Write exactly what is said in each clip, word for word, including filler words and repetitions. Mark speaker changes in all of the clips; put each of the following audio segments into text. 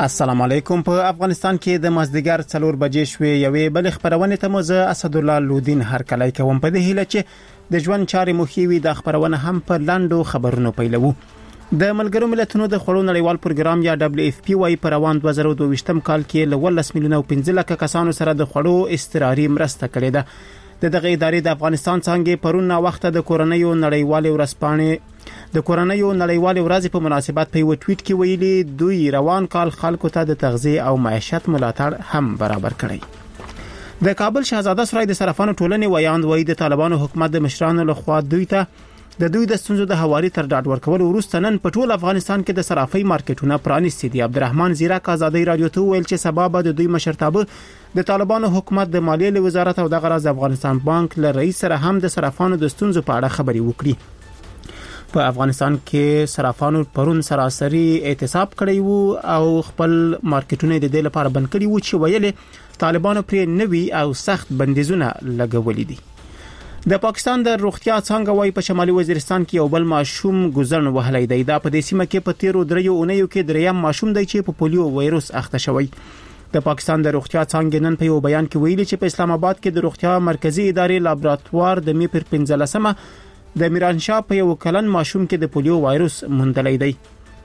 Speaker 1: السلام علیکم. په افغانستان کې د مازدیګر څلور بجې شوې یوې بل خبرونه ته مزه اسدالله لودین هرکلی کوم په دې هیله چې د ژوند چارې مخیوي د خبرونه هم په لاندو خبرونو پیلوو. د ملګرو ملتونو د خړو نړیوال پروګرام یا دبليو اف پی وايي پر روان دوه زره دوه کال کې له ولس میلیونه او پنځه لک کسانو سره د خړو استراري مرسته کړې ده. د دغه ادارې د افغانستان څنګه پرون وخت د کورونیو نړیوال ورسپانې د کورونیو نړیوال ورځ په مناسبت په یو ټویټ کې ویلي دوی روان کال خلکو ته د تغذیه او معیشت ملاتړ هم برابر کړی. د کابل شاهزاده سرای د صرافانو ټولنې ویاند وایي د طالبانو حکومت د مشرانو لخوا دوی ته د دوی د ستونزو د حوالې تر ډاډ ورکول وروسته نن په ټول افغانستان کې د صرافۍ مارکیټونه پرانیستي دي. عبدالرحمن زیرک آزادۍ رادیو ته ویل چې سبب د دوی مشرتابه د طالبانو حکومت د مالیې وزارت او د غرض افغانستان بانک له رئیس سره هم د صرافانو د ستونزو په اړه خبرې وکړي. په افغانستان کې صرافانو پرون سراسري اعتصاب کړی وو او خپل مارکیټونه د دې لپاره بند کړی وو چې ویلي طالبانو پرې نوي او سخت بندیزونه لګولي دي. د پاکستان د روغتیا څنګه وای په شمالي وزیرستان کې یو بل ماشوم ګزرن وهلی دی. دا په دې سیمه کې په تیرو دریو اونیو کې دریم ماشوم دی چې په پولیو وایروس اخته شوی. د پاکستان د روغتیا څنګه نن په یو بیان کې ویلي چې په اسلام آباد کې د روغتیا مرکزی ادارې لابراتوار د می پر پنځلسمه د میرانشاه په یو کلن ماشوم کې د پولیو وایروس موندلی دی.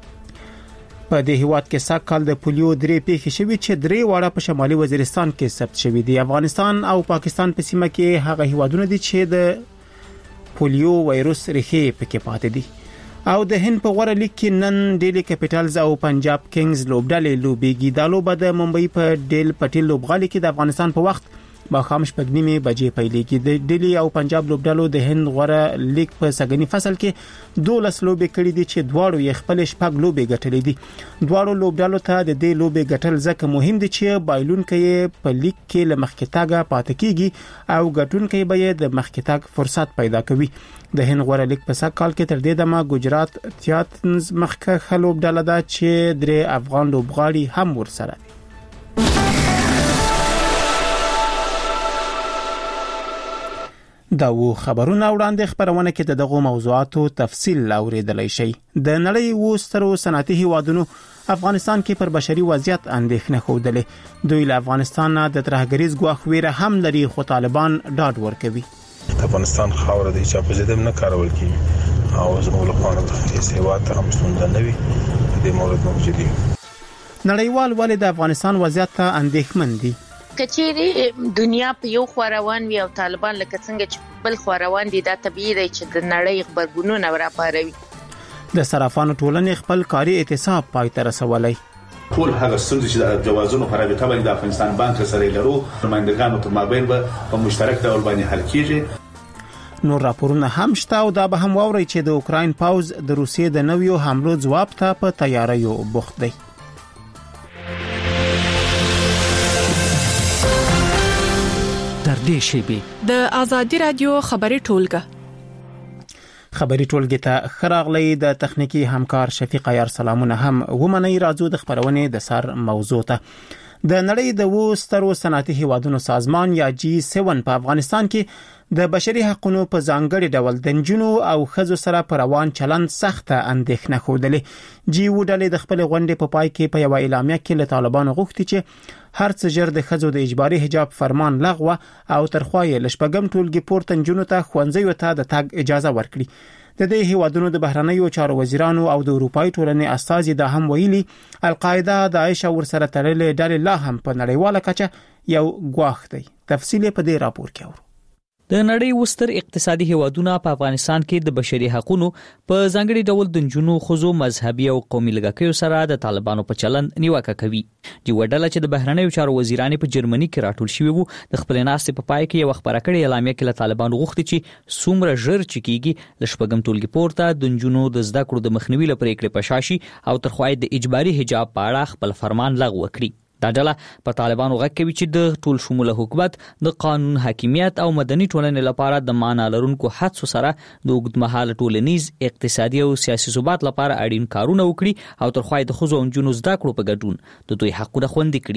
Speaker 1: په دې هیواد کې سږ کال د پولیو درې پیښې شوې چې درې واړه په شمالي وزیرستان کې ثبت شوې دي. افغانستان او پاکستان په سیمه کې هغه هیوادونه دي چې د پولیو وایروس ریښې پکې پاتې دي. او د هند په غوړه لیګ کې نن ډیلی کیپټلز او پنجاب کینګز لوبډلې لوبېږي. دا لوبه د ممبئی په ډیل پټیل لوبغالي کې د افغانستان په وخت ماښام شپږ نیمې بجې پیلېږي. د ډیلی او پنجاب لوبډلو د هند غوړه لیګ په سګنی فصل کې دولس لوبې کړې دي چې دواړو یې خپل شپږ لوبې ګټلې دي. دواړو لوبډلو ته د دې لوبې ګټل ځکه مهم دي چې بایلونکي په لیګ کې لمخکې تاګه پاتې کیږي او ګټونکي به یې د مخکې تاګ فرصت پیدا کوي. د هند غوړه لیګ په سږ کال کې تر دې دمه ګجرات تیاتنز مخکې لوبډله ده چې درې افغان لوبغاړي هم ورسره دي. دا و خبرونه وړاندې خبرونه کې دغه موضوعاتو تفصیل اوریدلای شي. د نړۍ وسترو صنعتي هیوادونو افغانستان کې پر بشري وضعیت اندېښنه خوده. دوی له افغانستان د ترهګریز ګواښ ویره هم لري خو طالبان ډاډ ورکوي.
Speaker 2: افغانستان خاور دی چې په ځدم نه کارول کیږي او زموږ لپاره د سیوات هم ستونزه نه وي په دې مورد موجودي.
Speaker 1: نړیوال ولې د افغانستان وضعیت ته اندېښمن دي؟
Speaker 3: کچېری دنیا په یو خوروان وي او طالبان لکه څنګه چې بل خوروان دي دا طبيعي دی چې د نړۍ خبرګونونه راپاروي.
Speaker 1: د صرافانو ټولنې خپل کاري اعتصاب پای ته رسولای.
Speaker 4: ټول هغه ستونزې چې د جوازونو په رابطه باندې د افغانستان بانک سره لرو نمائندګانو ته مابین به په مشترک ډول باندې حل کیږي.
Speaker 1: نور راپورونه هم شته او دا به هم واوري چې د اوکراین پاوز د روسیې د نویو حملو ځواب ته په تیاریو بوخت دی.
Speaker 5: د آزادی رادیو خبري ټولګه
Speaker 1: خبري ټولګه ته خراغلی د تخنیکی همکار شفیق عیار سلامونه هم ومني. راځو د خبرونه د سر موضوع ته. د نړۍ د وسترو صنعتي هیوادونو سازمان یا جی سیون په افغانستان کې د بشري حقوقو په ځانګړي ډول د نجونو او ښځو سره پر روان چلند سخته اندېښنه خوده. جی وډلې د خپل غونډې په پای کې په یو اعلامیه کې له طالبانو غوښتي چې هر څه جر د ښځو د اجباري حجاب فرمان لغوه او ترخوایي لشپګم ټولګي پورته نجونو ته خوندزیو ته د تګ اجازه ورکړي. د دې هیوادونو د بهرنیو چارو وزیرانو او د اروپای ټولنې استازي دا هم ویلي القاعده داعش او ورسره تړلې ډلې لا هم په نړیواله کچه یو ګواښ دی. تفصیل په دې راپور کې اورو.
Speaker 6: د نړۍ وستر اقتصادي هیوادونه په افغانستان کې د بشري حقوقو په ځانګړي ډول د جنونو خزو مذهبي او قومي لږکیو سره د طالبانو په چلند نیوکه کوي. دی وډله چې د بهرنیو چارو وزیران په جرمني کې راټول شوی وو د خپل ناستې په پای کې یو خبره کړې اعلامیه کې له طالبانو غوښتي چې څومره ژر چکیږي لشپګم ټولګي پورته د جنونو د زده کړو د مخنیوي لپاره پریکړه پشاشي او ترخوای د اجباري حجاب په اړه خپل فرمان لغوه کړي. دا ډله په طالبانو غږ کوي چې د ټول شموله حکومت د قانون حاکمیت او مدني ټولنې لپاره د معنا لرونکو هڅو سره د اوږدمهاله ټولنیز اقتصادي او سیاسي ثبات لپاره اړین کارونه وکړي او ترخوای د خزو او نجونو زده کړو په ګډون د دوی حقونه خوندي کړي.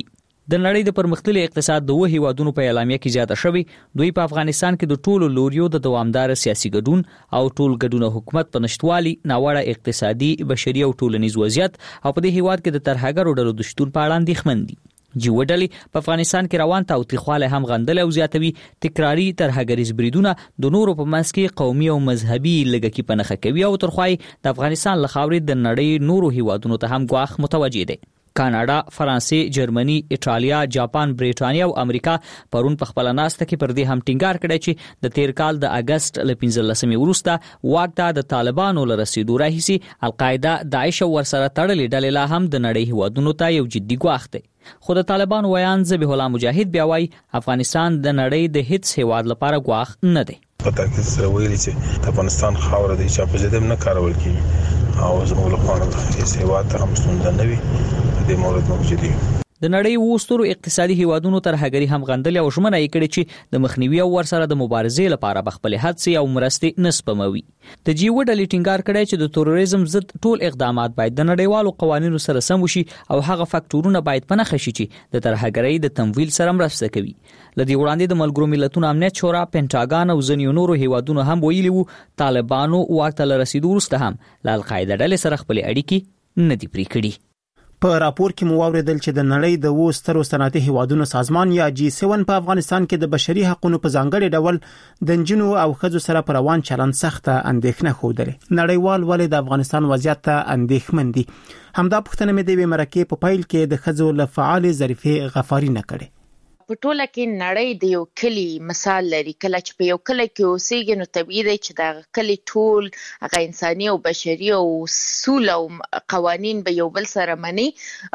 Speaker 6: د نړۍ د پرمختللي اقتصاد د وه هیوادونو په اعلامیه کې زیاته شوی دوی په افغانستان کې د ټولو لوریو د دوامدار سیاسي ګډون او ټول ګډون حکومت په نشټوالي ناوړه اقتصادي بشري او ټولنیز وضعیت او په دې هیواد کې د ترهګرو ډلو د شتون په اړه اندېښمن دي. جیو ډلې په افغانستان کې روان تاوتریخوالی هم غندل او زیاتوي تکراری ترهګریز بریدونه د نورو په منځ کې قومي او مذهبي لږکي په نښه کوي او ترخوای د افغانستان له خاورې د نړۍ نورو هیوادونو ته هم ګواښ متوجه دي. کاناډا، فرانسې، جرمني، ایټالیا، جاپان، بریټانیا او امریکا پرون په خپل ناسته کې پر دې هم ټینګار کړی چې د تیر کال د اگست ل پنځلسمې وروسته واک ته د طالبانو له رسیدو راهیسي القاعده، داعش او ورسره تړلې ډلې لا هم د نړۍ هیوادونو ته یو جدي ګواښ دی. خو د طالبان ویان ذبیح الله مجاهد بیا وايي افغانستان د نړۍ د هیڅ هیواد لپاره ګواښ نه دی.
Speaker 2: پتا کې سره ویلي چې د افغانستان خاور د چا په ځدم نه کارول کیږي او زموږ لپاره د هیڅ هیواد ته هم ستونزه نه وي د مورد موجودي.
Speaker 6: د نړۍ وسترو اقتصادي هیوادونو ترهګری هم غندل او ژمنه یې کړې چې د مخنیوي او ورسره د مبارزې لپاره بخپل هڅې او مرستې نسپموي. د جیو ډلې ټینګار کړی چې د تروریزم ضد ټول اقدامات باید د نړیوالو قوانینو سره سم وشي او هغه فاکټورونه باید په نښه شي چې د ترهګرۍ د تمویل سره مرسته کوي. لدی وړاندې د ملګرو ملتونو امنیت شورا، پینټاګان او ځینو نورو هیوادونو هم ویلي وو طالبانو واک ته رسیدو وروسته هم له القاعده ډلې سره خپل اړیکې نه دي پرې کړې.
Speaker 1: په راپور کې مو اوریدل چې د نړۍ د وو سترو صنعتي هیوادونو سازمان یا جی سیون په افغانستان کې د بشري حقوقو په ځانګړي ډول د نجونو او ښځو سره پر روان چلند سخته اندېښنه خوده. نړیوال ولې د افغانستان وضعیت ته اندېښمن دي؟ همدا پوښتنه مې د وی مرکه په پایل کې د ښځو له فعال ظریفه غفاری نه کړي.
Speaker 3: په ټوله کې نړۍ د یو کلی مثال لري. کله چې په یو کلی کې اوسېږي نو طبیعي دی چې دا کلی ټول هغه انساني او بشري او اصول او قوانین به یو بل سره مني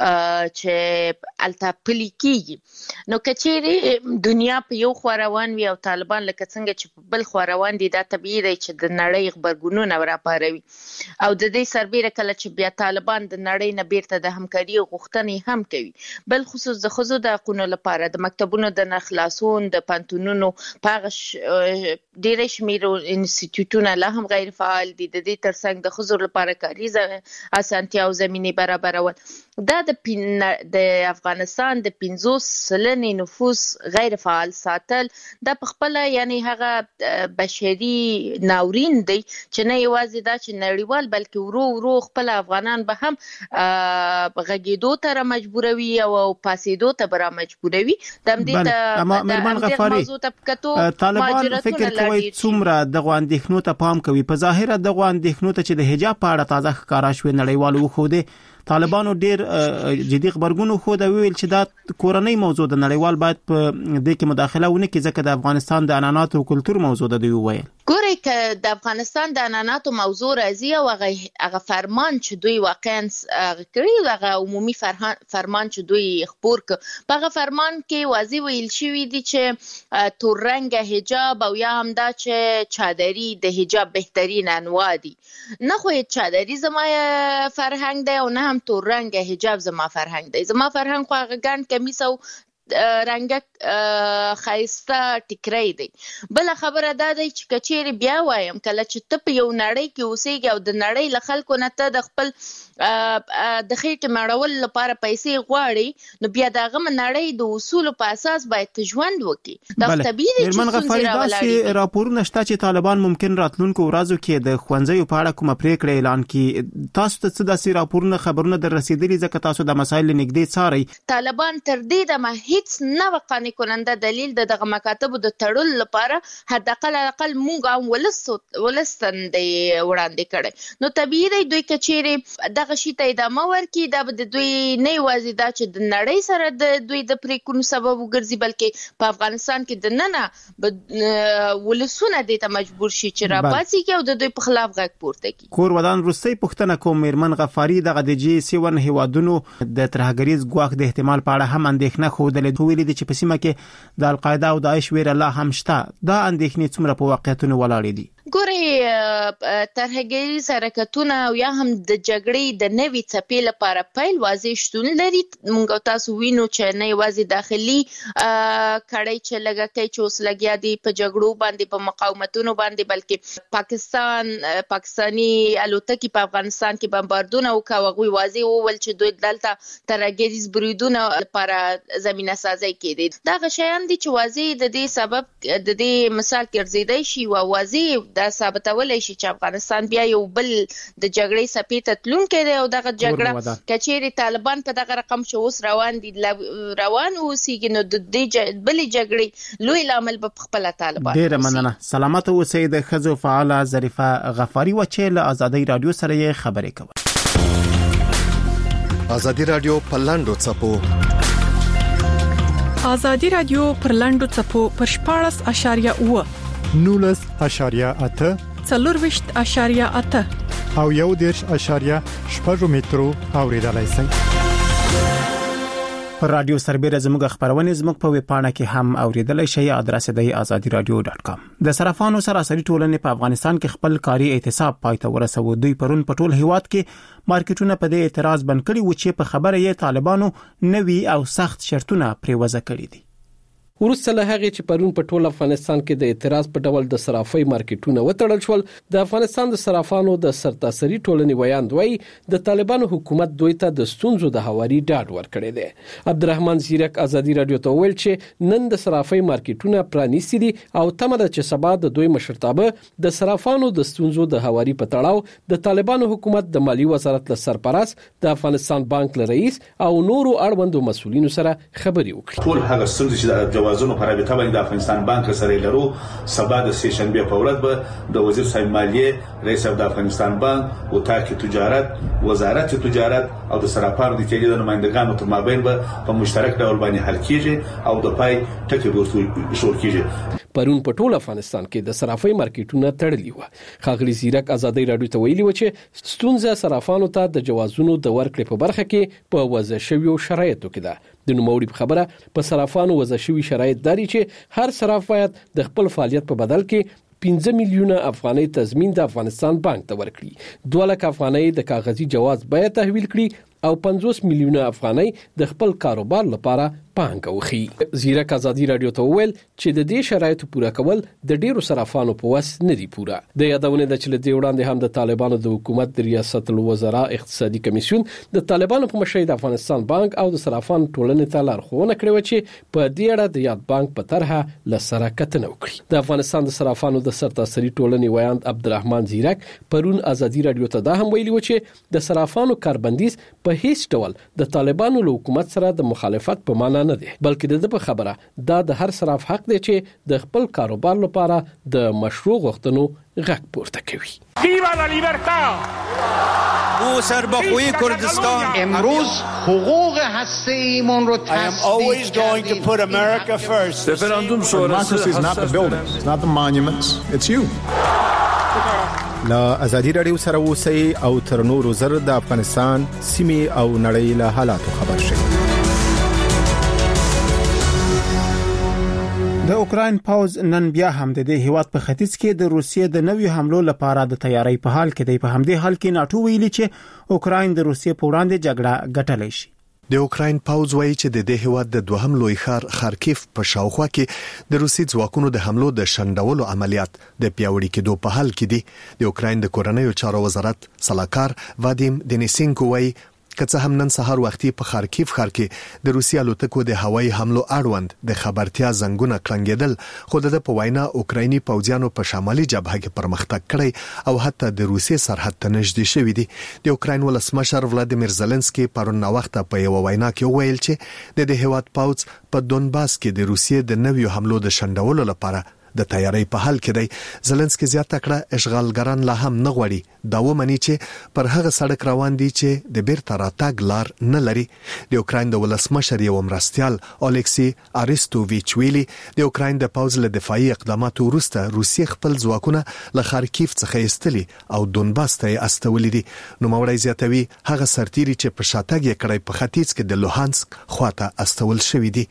Speaker 3: چې الته پلي کیږي. نو کچېری دنیا په یو خوا روان وي او طالبان لکه څنګه چې په بل خوا روان دي، دا طبیعي دی چې د نړۍ خبرګونونه راپاروي او د دې سربېره کله چې بیا طالبان د نړۍ نه بیرته د همکاري غوښتنې هم کوي، بل خصوص د ښځو د حقوقو لپاره د مکتبونو د نخلاصون د پانتونونو پاغش ډېر شمیر انسټیټیوټونه لا هم غیر فعال دي. د دې ترڅنګ د ښځو لپاره کاري اسانتیا او زمینه برابرول دا د د افغانستان د پنځوس سلنې نفوس غیر فعال ساتل دا په خپل یعنی هغه بشري ناورین دی چې نه یوازې دا چې نړیوال بلکې ورو ورو خپل افغانان به هم غږیدو ته مجبوروي او پاسېدو ته برا مجبوروي. د دې ته
Speaker 1: اما مرمان غفاری طالبان فکر کوي څومره د غواندښنو ته پام کوي. په ظاهره د غواندښنو ته چې د حجاب په اړه تازه ښکارا شوی نړیوالو خو دې طالبانو ډیر جدي خبرګون خو دا ویل چې دا کورنۍ موضوع د نړیوال باید په دې کې مداخله ونه کړي ځکه د افغانستان د عنعناتو او کلتور موضوع د دوی ویل.
Speaker 3: ګورئ که د افغانستان د عنعناتو موضوع راځي او هغه فرمان چې دوی واقعا کړی هغه عمومي فرمان چې دوی خبر ک په هغه فرمان کې واضح ویل شوی دی چې تور رنگ حجاب او یا هم دا چې چادری د حجاب بهترین انواع دي. نه خو چادری زما فرهنګ دی او نه هم تور رنگ حجاب زما فرهنګ دی. زما فرهنګ خو هغه ګڼ کمیس او رنګک خایسته ټیکری دی. بل خبره دا دی چې کچېری بیا وایم کله چې ته په یو نړۍ کې اوسېږي او د نړۍ له خلکو نه ته د خپل د خېټې مړول لپاره پیسې غواړي نو بیا دغه نړۍ د اصول په اساس باید ژوند وکړي. دا طبیعي دی چې
Speaker 1: غفاری داسې راپورونه شته چې طالبان ممکن راتلونکو ورځو کې د ښوونځیو په اړه کومه پریکړه اعلان کړي. تاسو ته څه داسې راپورونه خبرونه در رسیدلي ځکه تاسو د مسایل نږدې څارئ؟
Speaker 3: طالبان تر دې دمه هیڅ نه قانع کننده دلیل د دغه مکاتبو د تړل لپاره حداقل اقل موږ هم ولست ولستن دی وړاندې کړي. نو طبیعي دی دوی کچېری دغه شی ته ادامه ورکړي دا به دوی نه یوازې دا چې د نړۍ سره د دوی د پریکونو سبب وګرځي بلکې په افغانستان کې د ننه ولسونه د ته مجبور شي چې راپاسي کې او د دوی په خلاف غږ پورته کړي.
Speaker 1: کور ودان روسي پښتنه کوم میرمن غفاری دغه د جی سیون هیوادونو د ترهګریز ګواښ د احتمال په اړه هم اندېښنه خوده ویلي دي چې په سیمه کې د القاعده او داعش ویره لا هم شته. دا اندېښنې څومره په واقعیتونو ولاړې دي؟
Speaker 3: ګورئ ترهګریز حرکتونه او یا هم د جګړې د نوي څپې لپاره پیل واضح شتون لري. موږ تاسو وینو چې نه یوازې داخلي کړي چې لګا کوي چې اوس لګیا دي په جګړو باندې په مقاومتونو باندې، بلکې پاکستان پاکستانی الوتکې په افغانستان کې بمباردونه وکړ. هغوی واضح وویل چې دوی دلته ترهګریز بریدونه لپاره زمينه سازي کړي. دا غشيان دي چې واضح د دې سبب د دې مثال ګرځیدای شي او واضح دا ثابتولای شي چې افغانستان بیا یو بل د جګړې سپې ته تلونکی دی او دغه جګړه کچېری طالبان په دغه رقم شو اوس روان دي روان اوسېږي نو د دې بل جګړې لوی لامل په خپل طالبان.
Speaker 1: ډیره مننه. سلامت اوسئ. د خزو فعاله ظریفه غفاری و چې له آزادۍ رادیو سره خبرې کوي.
Speaker 7: آزادی رادیو پلاندو چپو
Speaker 5: آزادی رادیو پرلاندو چپو پر شپاړس اشاریه اوه
Speaker 8: نولس اشاریه اته
Speaker 5: څلورویشت اشاریه اته
Speaker 8: او یو دیرش اشاریه شپږ مترو اوریدلای شئ.
Speaker 1: پر رادیو سربېره زموږ خبرونه زموږ په ویب پاڼه کې هم اوریدلای شئ. ادرس دی آزادی رادیو ډاټ کام. د صرافانو سراسري ټولنې په افغانستان کې خپل کاري احتساب پای ته ورسوي. دوی پرون په ټول هیواد کې مارکیټونه په دې اعتراض بند کړي و چې په خبره یې طالبانو نوي او سخت شرطونه پرې وضع کړي دي.
Speaker 9: ورسته له هغه چې پرون په ټول افغانستان کې د اعتراض په ډول د صرافۍ مارکیټونه وتړل شول، د افغانستان د صرافانو د سرتاسري ټولنې ویاند وایي د طالبانو حکومت دوی ته د ستونزو د هواري ډاډ ورکړی دی. عبدالرحمن زیرک آزادي رادیو ته ویل چې نن د صرافۍ مارکیټونه پرانیستي دي او تمه ده چې سبا د دوی مشرتابه د صرافانو د ستونزو د هواري په تړاو د طالبانو حکومت د مالی وزارت له سرپرست د افغانستان بانک له رئیس او نورو اړوندو مسؤلینو سره خبرې وکړي.
Speaker 4: ټول هغه ستونزې چې د جوازونو په رابطه باندې د افغانستان بانک سره لرو سبا د سه شنبه په ورځ به د وزیر صاحب مالیه رئیس د افغانستان بانک او تاکي تجارت وزارت تجارت او د صرافانو د کېدو د نمائندګانو تر مابین به په مشترک ډول باندې حل کیږي او د پای ټکی ورسول شول کیږي.
Speaker 9: پرون په ټول افغانستان کې د صرافۍ مارکیټونه تړلي و. خاغلی زیرک آزادۍ رادیو ته ویلي و چې ستونزه صرافانو ته د جوازونو د ورکړې په برخه کې په وضع شویو شرایطو کې ده. د نوموړي په خبره په صرافانو وضع شوی شرایط داري چې هر صراف باید د خپل فعالیت په بدل کې پنځه میلیونه افغانۍ تضمین د افغانستان بانک ته ورکړي، دوه لک افغانۍ د کاغذي جواز بیه تحویل کړي او پنځوس میلیونه افغانۍ د خپل کاروبار لپاره پانګه وخی. زیرک آزادي رادیو ته ویل چې د دې شرایطو پوره کول د ډیرو صرافانو په وس نه دی پوره. د یادونه د چې د وړاندې هم د طالبانو د حکومت د ریاست الوزرا اقتصادي کمیسیون د طالبانو په مشرۍ د افغانستان بانک او د صرافانو ټولنې ته لارښوونه کړې چې په دې اړه د یاد بانک په طرحه لسره کتنه وکړي. د افغانستان د صرافانو د سرتاسري ټولنې ویاند عبدالرحمن زیرک پرون آزادي رادیو ته دا هم ویلي و چې د صرافانو کاربندیز په هیڅ ډول د طالبانو له حکومت سره د مخالفت په معنا نه دی، بلکې د په خبره دا د هر صراف حق دی چې د خپل کاروبار لپاره د مشروع غوښتنو غږ پورته کوي.
Speaker 10: ویوا لا لیبرتا
Speaker 11: او سربخوی کردستان
Speaker 12: امروز حقوق هسته‌ایمون رو
Speaker 10: تصدیق کردیم.
Speaker 11: رفراندوم شورای
Speaker 13: is not the buildings, it's not the monuments, it's you.
Speaker 14: لا آزادی رادیو سره اوسئ او تر نورو زر د افغانستان سیمې او نړۍ له حالاتو خبر شئ.
Speaker 1: د اوکراین پوز نن بیا هم د دې هیواد په ختیځ کې د روسیې د نوي حملو لپاره د تیاری په حال کې دی. په همدې حال کې ناتو ویلي چې اوکراین د روسیې په وړاندې جګړه ګټلای شي.
Speaker 7: د اوکراین پوز وایي چې د دې هیواد د دوهم لوی ښار خارکیف په شاوخوا کې د روسي ځواکونو د حملو د شنډولو عملیات د پیاوړي کېدو په حال کې دي. د اوکراین د کورنیو چارو وزارت سلاکار وادیم دنیسینکو وایي که څه هم نن سهار وختي په خارکیف ښار کې د روسي الوتکو د هوایي حملو اړوند د خبرتیا زنګونه کړنګېدل، خو د په وینا اوکرایني پوځیانو په شمالي جبهه کې پرمختګ کړی او حتی د روسي سرحد ته نږدې شوي دي. د اوکراین ولسمشر ولادیمیر زيلنسکي پرون وخت په یو وینا کې وویل چې د دې هیواد پوځ په دونباس کې د روسي د نویو حملو د شنډولو لپاره د تیاری په حال کې دی. زيلنسکي زیاته کړه اشغالګران لا هم نه غواړي دا ومني چې پر هغه سړک روان دي چې د بیرته راتګ لار نه لري. د اوکراین د ولسمشر یو مرستيال الیکسی اریستوویچ ویلي د اوکراین د پوځ له دفاعي اقداماتو وروسته روسي خپل ځواکونه له خارکیف څخه ایستلي او دونباس ته استولي دي. نو موري زیاتوي هغه سرتيري چې په شاتګ یې کړی په ختیځ کې د لوهانسک خواته استول شوی دي.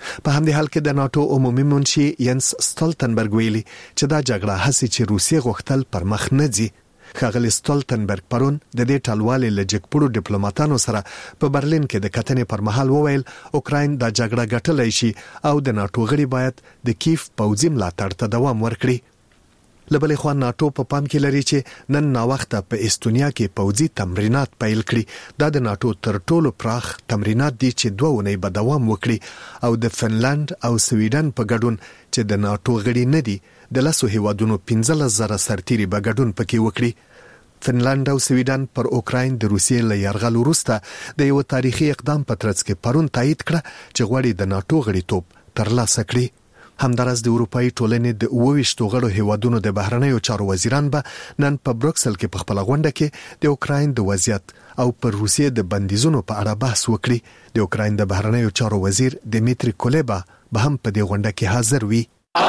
Speaker 7: په همدې حال کې د ناتو عمومي منشي ینس ستولتنبرګ ویلي چې دا جګړه هسي چې روسیه غوښتل پر مخ نه ځي. ښاغلی ستولتنبرګ پرون د دې ټلوالې له جګپړو ډیپلوماټانو سره په برلین کې د کتنې پر مهال وویل اوکراین دا جګړه ګټلای شي او د ناتو غړي باید د کیف پوځي ملاتړ ته دوام ورکړي. لبلې خو ناتو په پام کې لري چې نن نا وخت په استونیا کې پوځي تمرینات پیل کړي. دا د ناتو تر ټولو پراخ تمرینات دي چې دوه ونې به دوام وکړي او د فنلند او سویډن په ګډون چې د ناتو غړي نه دي د لاسو هیوادونو پنځلس زره سرتیري به ګډون پکې وکړي. فنلند او سویډن پر اوکراین د روسیې له یرغل وروسته د یو تاریخي اقدام په ترڅ کې پرون تایید کړه چې غواړي د ناتو غړیتوب ترلاسه کړي. همدارس د اروپאי ټولنې د اوويشتو غړو هیوادونو د بهرنیو چارو وزیران به نن په بروکسل کې په خپل غونډه کې د اوکراین د وضعیت او پر روسیې د بندیزونو په اړه بحث وکړي. د اوکراین د بهرنیو چارو وزیر دمیتری کولبا به هم په دې غونډه کې حاضر وي.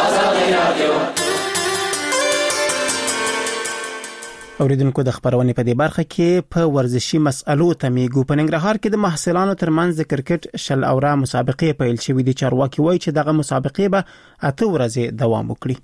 Speaker 1: اوریدونکو د خبرونې په دې برخه کې په ورزشي مسألو تمیګو په ننګرهار کې د محصلانو ترمنځ د کرکټ شل اوره مسابقې پیل شوې دي. چارواکي وایي چې دغه مسابقې به اته ورځې دوام وکړي.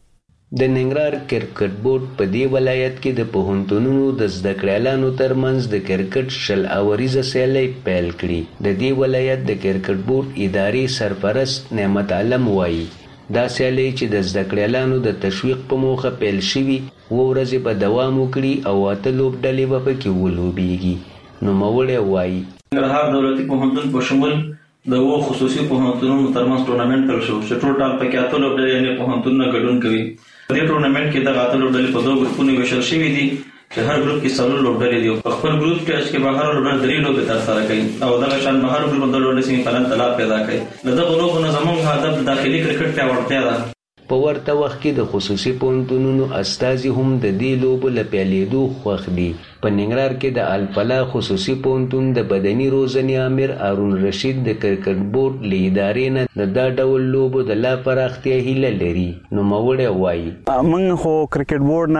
Speaker 15: د ننګرهار کرکټ بورډ په دې ولایت کې د پوهنتونونو د زده کړیالانو ترمنځ د کرکټ شل اوریزه سیالي پیل کړي. د دې ولایت د کرکټ بورډ اداري سرپرست نعمت علم وایي دا سیالي چې د زده کړیالانو د تشویق په موخه پیل شوي و ورځې به دوام وکړي او اته لوبډلې به پکې ولوبېږي. نو موړی وایي
Speaker 16: ننګرهار دولتي پوهنتون په شمول د و خصوصي پوهنتونونو ترمنځ ټورنمنت پیل شو چې ټول پکې اته لوبډلې یعنې پوهنتونونه ګډون کوي. په دې ټورنمنت کې دغه اته لوبډلې په دوه ګروپونو ویشل شوي دي چې هر ګروپ کې څلور لوبډلې دي. په خپل ګروپ کې چې به هر لوبډله درې لوبې ترسره کوي او دغه شان به هر ګروپ د لوبډلې سیمې فلن طلب پیدا کوي. د دغه لوبو نه زموږ هدف د داخلي کرکټ پیاوړتیا ده.
Speaker 15: په ورته وخت کې د خصوصي پوهنتونونو استازي هم د دې لوبو له پیلېدو خوښ دي. په ننګرهار کې د الفلا خصوصي پوهنتون د بدني روزنې امیر هارون رشید د کرکټ بورډ له ادارې نه د دا ډول لوبو د لا پراختیا هیله لري. نو موړی وایي
Speaker 17: موږ خو کرکټ بورډ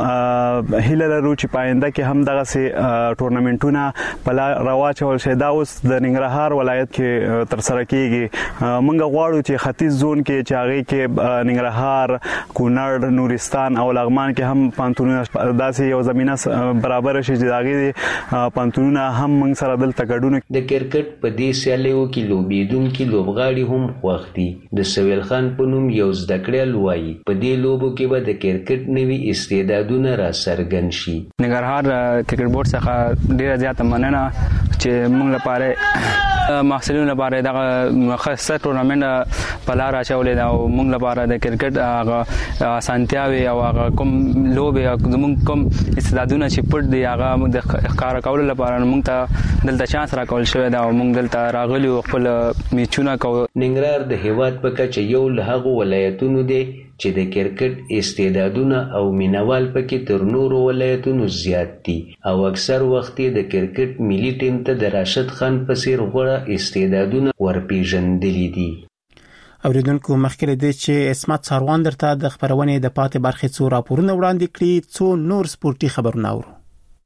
Speaker 17: نه هیله لرو چې پاینده کې هم دغه ټورنمنټونه په لار رواچول شي. دا اوس د ننګرهار ولایت کې ترسره کیږي. موږ غواړو چې ختیځ زون کې چې هغه کې ننګرهار، کونړ، نورستان او لغمان کې هم پانتونونه داسې یو زمينه برابر شي چې داغي پانتونونه هم موږ سره دلته ګډون.
Speaker 15: د کرکټ په دې سیالیو کې لوبېدونکي لوبغاړي هم خوښ دي. د سویل خان په نوم یو زده کړیال وایي په دې لوبو کې به د کرکټ نوي استعدادونه را څرګند شي.
Speaker 18: ننګرهار کرکټ بورډ څخه ډیره زیاته مننه چې موږ لپاره محصلینو لپاره دغه خاصه ټورنمنت په لار اچولې ده او موږ لپاره د کرکټ هغه اسانتیاوي او هغه کوم لوبې زموږ کوم استعدادونه چې پټ دي هغه د ښکار کولو لپاره موږ ته دلته چانس راکول شوی دا او موږ دلته راغلي او خپل میچونه کوو.
Speaker 15: ننګرهار د هیواد په کچه یو له هغو ولایتونو دی چې د کرکټ استعدادونه او مینوال پکې تر نورو ولایتونو زیات دي او اکثر وخت د کرکټ ملي ټیم ته د راشد خان په څیر غوړه استعدادونه ورپېژندلي دي.
Speaker 1: اوریدونکو مخکې د چې اسمت ساروان درته د خبرونې د پاتې برخې څو راپورونه وړاندې کړي څو نور سپورتي خبرونه اورو.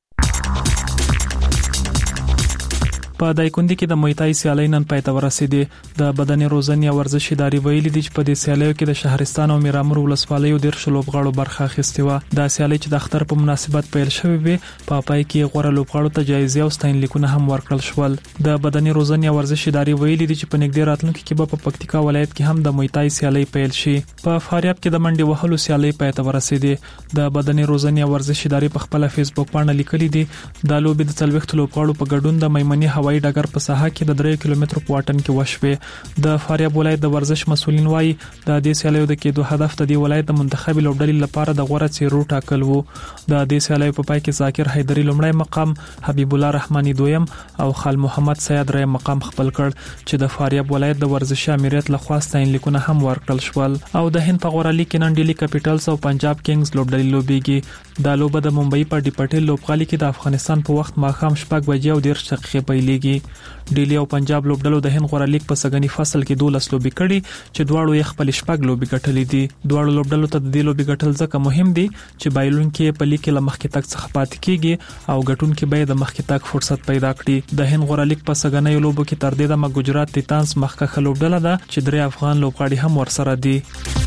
Speaker 19: په دایکندي کې د مویتای سیالي نن پای ته ورسېده. د بدني روزنې او ورزش ادارې ویلي دي چې په دې سیالیو کې د شهرستان او میرامور ولسوالیو د شلو لوبغاړو برخه اخیستې و. دا سیالي چې د اختر په مناسبت پیل شوې وي په پای کې غوړه لوبغاړو ته جایزې او ستاینلیکونه هم ورکړل شول. د بدني روزنې او ورزش ادارې ویلي دي چې په نږدې راتلونکي کې به په پکتیکا ولایت کې هم د مویتای سیالي پیل شي. په فاریاب کې د منډي وهلو سیالي پای ته ورسېده. د بدني روزنې او ورزش ادارې په خپل فیسبوک باندې لیکلي دي د لوبې د څلويخت لوبغاړو په ګډون د میمنې هوایي ډګر په ساحه کې د درې کیلومترو په واټن کې وشوه. د فاریاب ولایت د ورزش مسولین وایي د دې سیالیو د کېدو هدف د دې ولایت د منتخبي لوبډلې لپاره د غوړه څیرو ټاکل وو. د دې سیالیو په پای کې ذاکر حیدری لومړی مقام، حبیب الله رحماني دویم او خال محمد سید رای مقام خپل کړ چې د فاریاب ولایت د ورزش امریت لخوا ستاینلیکونه هم ورکړل شول. او د هند په غوړه لیګ کې نن ډیلی کیپټلز او پنجاب کینګز لوبډلې لوبېږي. د لوبه د ممبئی په ډی پټیل لوبغالي کې د افغانستان په وخت ماښام شپږ بجې او دېرش دقیقې پیلېږي. کیږي. ډیلی او پنجاب لوبډلو د هند غوړه لیگ په سګنی فصل کې دولس لوبي کړي چې دواړو یې خپل شپږ لوبي ګټلې دي. دواړو لوبډلو ته د دې لوبي ګټل ځکه مهم دي چې بایلون کې په لیگ کې لمخکې تک څخه پاتې کیږي او ګټون کې به د مخکې تک فرصت پیدا کړي. د هند غوړه لیگ په سګنی لوبو کې تر دې د ګجرات ټیټانز مخکښه لوبډله ده چې درې افغان لوبغاړي هم ورسره دي.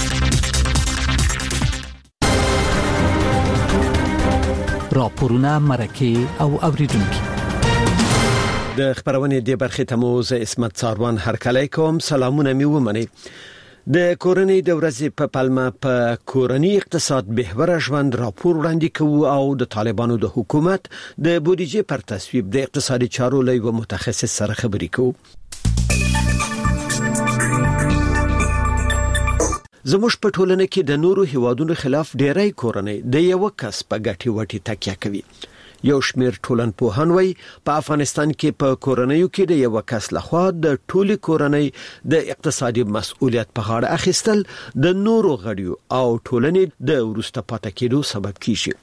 Speaker 20: راپورونه مرکه او اوریدونکو
Speaker 21: د خبرونې د برخې تموز اسمت څاروان هرکلی کوم. سلامونه می ومني. د کورنۍ د ورځې په پلمه په کورنۍ اقتصاد بهوره ژوند راپور وړاندې کوو او د طالبانو د حکومت د بودیجې پر تصویب د اقتصادي چارو له یو متخصص سره خبرې کوو. زموږ په ټولنه کې د نورو هیوادونو خلاف ډېری کورنۍ د یو کس په ګټي وټي تکیه کوي. یو شمیر ټولنپوهان وایي په افغانستان کې په کورنیو کې د یو کس لخوا د ټولي کورنۍ د اقتصادي مسؤلیت په غاړه اخیستل د نورو غړیو او ټولنې د ورسته پاتې کېدو سبب کیږي.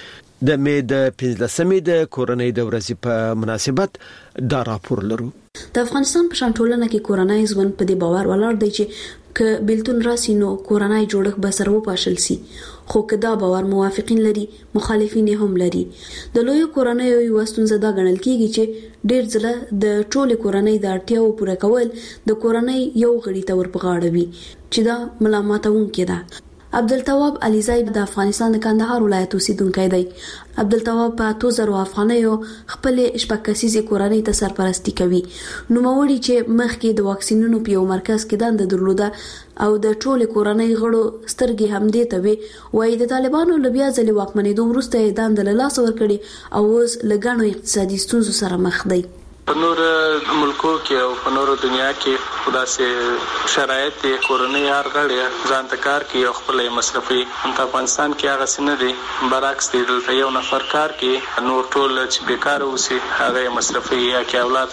Speaker 21: د مې د پنځلسمې د کورنۍ د ورځې په مناسبت دا راپور لرو.
Speaker 22: د افغانستان په شان ټولنه کې کورنۍ ژوند په دې باور ولاړ دی چې ک بیلتون راسي نو کورنۍ جوړښت به سره وپاشل سي. خو کدا باور موافقین لري مخالفین هم لري. د لوی کورنۍ یو ستونزه دا ګڼل کیږي چې ډېر ځله د ټولې کورنۍ د اړتیاو پوره کول د کورنۍ یو غړي ته ورپغاړه وي چې دا ملامتونکې ده. عبدالتواب علیزی د افغانستان د کندهار ولایت اوسیدونکی دی. عبدالتواب په اتو زرو افغانیو خپل شپږ کسیزه کورنۍ ته سرپرستی کوي. نو موري چې مخکې د واکسینونو په یو مرکز کې دند درلوده او د ټولې کورنۍ غړو سترګې هم دې ته وي وای د طالبانو لبیا ځلې واکمنېدو وروسته دند له لاس ورکړي او اوس لګانو اقتصادي ستونزو سره مخ دی.
Speaker 23: په نور ملکو کې او په نور دنیا کې خداسه شرایط کورنۍ هر غړي ځان ته کار کوي او خپل مصرفي. په افغانستان کې هغه څه نه دي، برعکس دی. دلته یو نفر کار کوي، نور ټول چې بیکار اوسي هغه مصرفي یا کې اولاد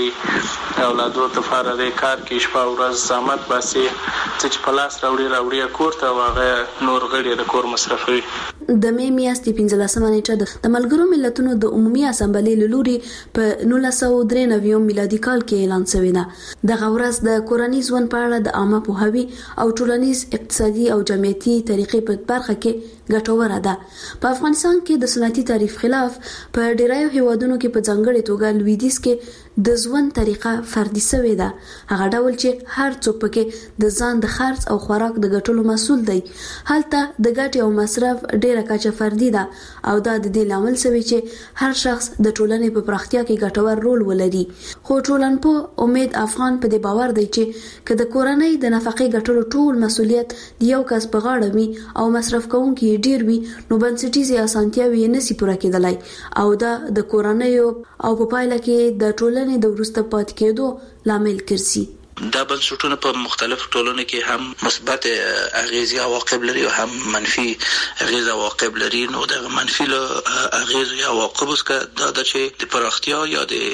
Speaker 23: فغاړي، اولادو ته فارغ کار کوي، شپه ورځ زحمت باسي چې په لاس راوړي راوړي کور ته هغه نور غړي د کور مصرفي.
Speaker 22: د مې میاشتې پنځلسمه نیټه د ملګرو ملتونو د عمومي اسامبلې له لوري په نولس سوه درې نوي میلادي کال کې اعلان شوی ده. د غورز د کورنۍ ژوند په اړه د عامه پوهاوي او ټولنیز اقتصادي او جمعیتي طریقې په برخه کې ګټوره ده. په افغانستان کې د سنتي تعریف خلاف په ډیرایو هیوادونو کې په ځانګړي توګه لویدیځ کې د ژوند طریقه فردي شوې ده. هغه ډول چې هر څوک پکې د ځان د خرڅ او خوراک د ګټلو مسؤل دی. هلته د ګټې او مصرف ډیره کچه فردي ده او دا د دې لامل شوی چې هر شخص د ټولنې په پراختیا کې ګټور رول ولري. خو ټولنپوه امید افغان په دې باور دی چې که د کورنۍ د نفقې ګټلو ټول مسؤلیت د یو کس په غاړه وي او مصرف کوونکي ډیر وي نو بنسټیزي اسانتیاوې نشي پوره کېدلای او دا د کورنۍ او په پایله کې د ټولنې د ورسته پاتې کېدو لامل ګرځي.
Speaker 24: دا بنسټونه په مختلفو ټولنو کې هم مثبت اغیزې او عواقب لري او هم منفي اغیزې او عواقب لري. نو د منفي اغیزې او عواقب څخه دا د چې د پراختیا یا د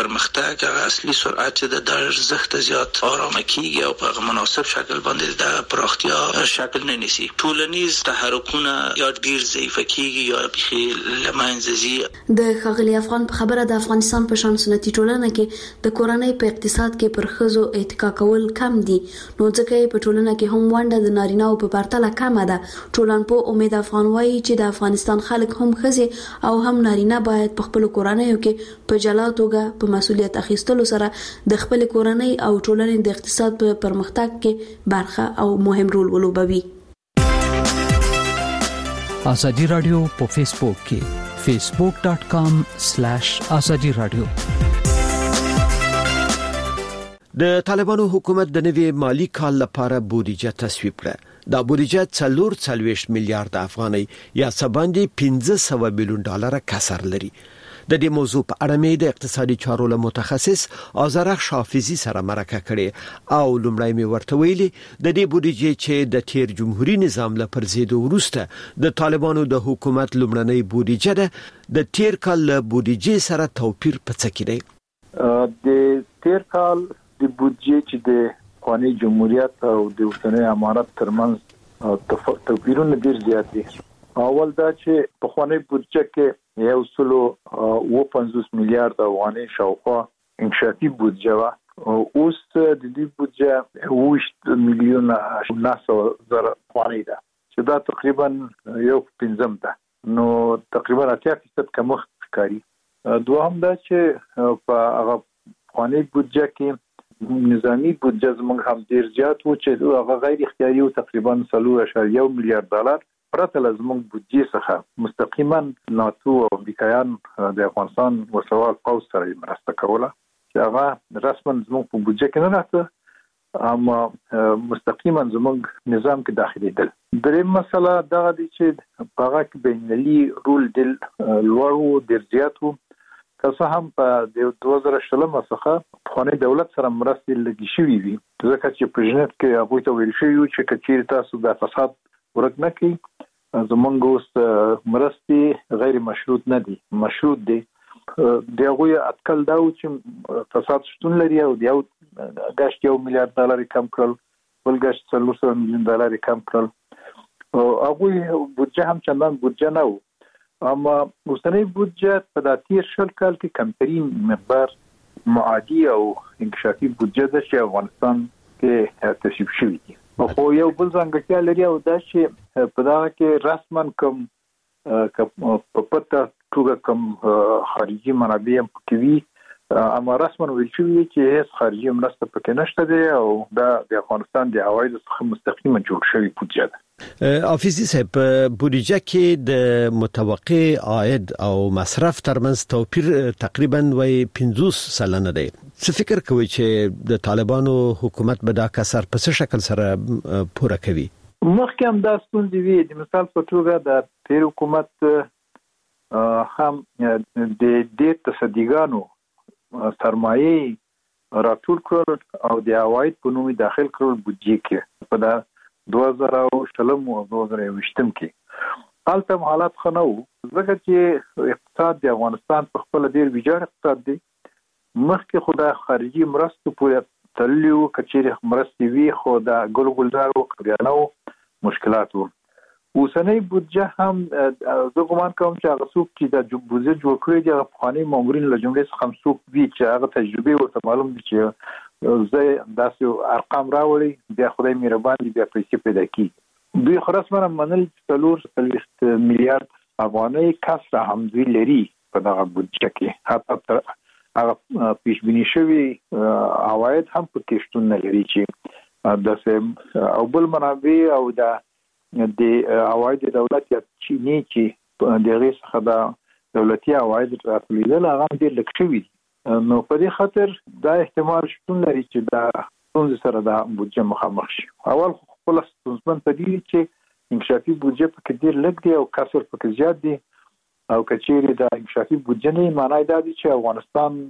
Speaker 24: پرمختګ اصلي سرعت د ارزښت زیات آرامه کیږي او په مناسب شکل باندې د پراختیا شکل نه نیسي. ټولنیز تحرکونه یا ډیر ضعیف کیږي یا بخي لمنځه ځي.
Speaker 22: د خغلی افغان په خبره د افغانستان په شان سنتي ټولنه کې د کورنۍ په اقتصاد کې پر خزو اتکا کول کم دي نو ځکه په ټولنه کې هم ونده د نارینه‌و په پرتله کمه ده. ټولنپوه امید افغان وایي چې د افغانستان خلک هم ښځې او هم نارینه باید په خپل کورنیو کې په جلا توګه په مسؤلیت اخیستلو سره د خپل کورنۍ او ټولنې د اقتصاد په پرمختګ کې برخه او مهم رول ولوبوي.
Speaker 20: ازادي رادیو په فیسبوک کې facebook dot com slash azadi radio.
Speaker 21: د طالبانو حکومت د نوي مالی کال لپاره بودیجه تصویب کړه. دا بودیجه څلور څلوېښت میلیارډ افغانۍ یا څه باندې پنځه سوه میلیون ډالر کسر لري. د دې موضوع په اړه مې د اقتصادي چارو له متخصص آذرخ حافظي سره مرکه کړې او لومړی مې ورته ویلي د دې بودیجې چې د تیر جمهوریت نظام له پرځېدو وروسته د طالبانو د حکومت لومړنۍ بودیجه ده د تیر کال له بودیجې سره توپیر په څه کې دی؟
Speaker 25: د تیر کال د بودجې چې د افغاني جمهوریت او د اوسنۍ امارت ترمنځ توپیرونه ډیر زیات دي. اول دا چې په افغاني بودجه کې یو سلو او پنځوس میلیارډ افغانۍ شاوخوا انکشافي بودجه وا اوس د دې بودجه وشت میلیون ناسو زره افغانۍ ده چې دا تقریبا یو پنځم ده نو تقریبا اتیا فیصد کمښت ښکاري. دوهم دا چې په هغه افغاني بودجه کې نظامی بودجه زموږ هم ډیر زیات و چې هغه غیر اختیاري او تقریبا څلور اعشاریه یو میلیارډ ډالر پرته له زموږ بودجه څخه مستقیما ناتو او امریکایان د افغانستان وسوال پوز سره مرسته کوله چې هغه رسما زموږ په بودجه کې نه راځي اما مستقیما زموږ نظام کې داخلي دل. دریم مسله دا دی چې په هغه کې بینالي رول دل لوړو ډیر زیات وو که څه هم په دوه زره شلم څخه افغاني دولت سره مرستې لګي شوې وي ځکه چې په جنت کې هغه ته ویل شوی چې کچیر تاسو د فساد ورک نه کی زمونږ اوس مرستې غیر مشروط نه دي مشروط دي دغه اټکل دا و چې فساد شتون لري او دیو غاښ یو میلیارډ ډالر کم کړل بل غاښ څلور سوه میلیون ډالر کم کړل او هغه بودجه هم چندان بودجه نه و اما اوسنۍ بودجه په د تیر شل کال کې کمترین مقدار معادي او انکشافي بودجه ده چې افغانستان کې تصویب شوی دی. خو یو بل ځانګړتیا لري او دا چې په دا کې رسما کوم په پټه توګه کوم خارجي منابع هم پکې وي اما رسما ویل شوی چې هیڅ خارجي مرسته پکې نشته دی او دا د افغانستان د عوایدو څخه مستقیما جوړ شوی بودجه ده.
Speaker 21: افیزي صاحب بودجه کې د متوقع عاید او مصرف ترمنځ توپیر تقریبا وای پنځوس سلنه دی. څه فکر کوي چې د طالبانو حکومت به دا کسر په څه شکل سره پوره کوي؟
Speaker 25: مخکې هم دا ستونزې وي د مثال په توګه د تیر حکومت هم د دې تصدیګانو سرمایه راټول کړل او د عواید په نوم داخل کړل بودجه کې په دا دوه زره شلم او دوه زره یوویشتم کې حالت حالات خنو ځکه چې اقتصاد د افغانستان په خپل ډیر ویجاړ اقتصاد دی مخکې خو د خارجي مرستو پورې تړلیو کچېره مرستې وی خو د ګل ګلزار او کډیانو مشکلات وو. اوسنۍ بودجه هم زه ګومان کوم چې هغه څوک چې د بودجه جوړ کړی دی هغه افغاني مامورین له جملې څخه هم څوک وي چې هغه تجربه ورته معلوم دي چې زه داسې ارقام راوړي بیا خدای مهربان دي بیا پیسې پیدا کړي دوی خو رسما منل چې څلور څلوېښت میلیارډ افغانۍ کسره هم دوی لري په دغه بودجه کې حتی هغه پیش بینی شوی عواید هم پکې شتون نه لري چې د او بل منابع او د د عواید دولت یا چینی چې دغه څخه د دولتي عواید راټولیدل هغه ډېر لږ شوي نو په دې خاطر دا احتمال شتون لري چې دا ستونزې سره د بودجه مخامخ شي. اول خپل ستونزمن په دې چې انکشافي بودجه پکې ډېر لږ دی او کسر پکې زیات دی او کچېرې د انکشافي بودجه نه معنی دا دی چې افغانستان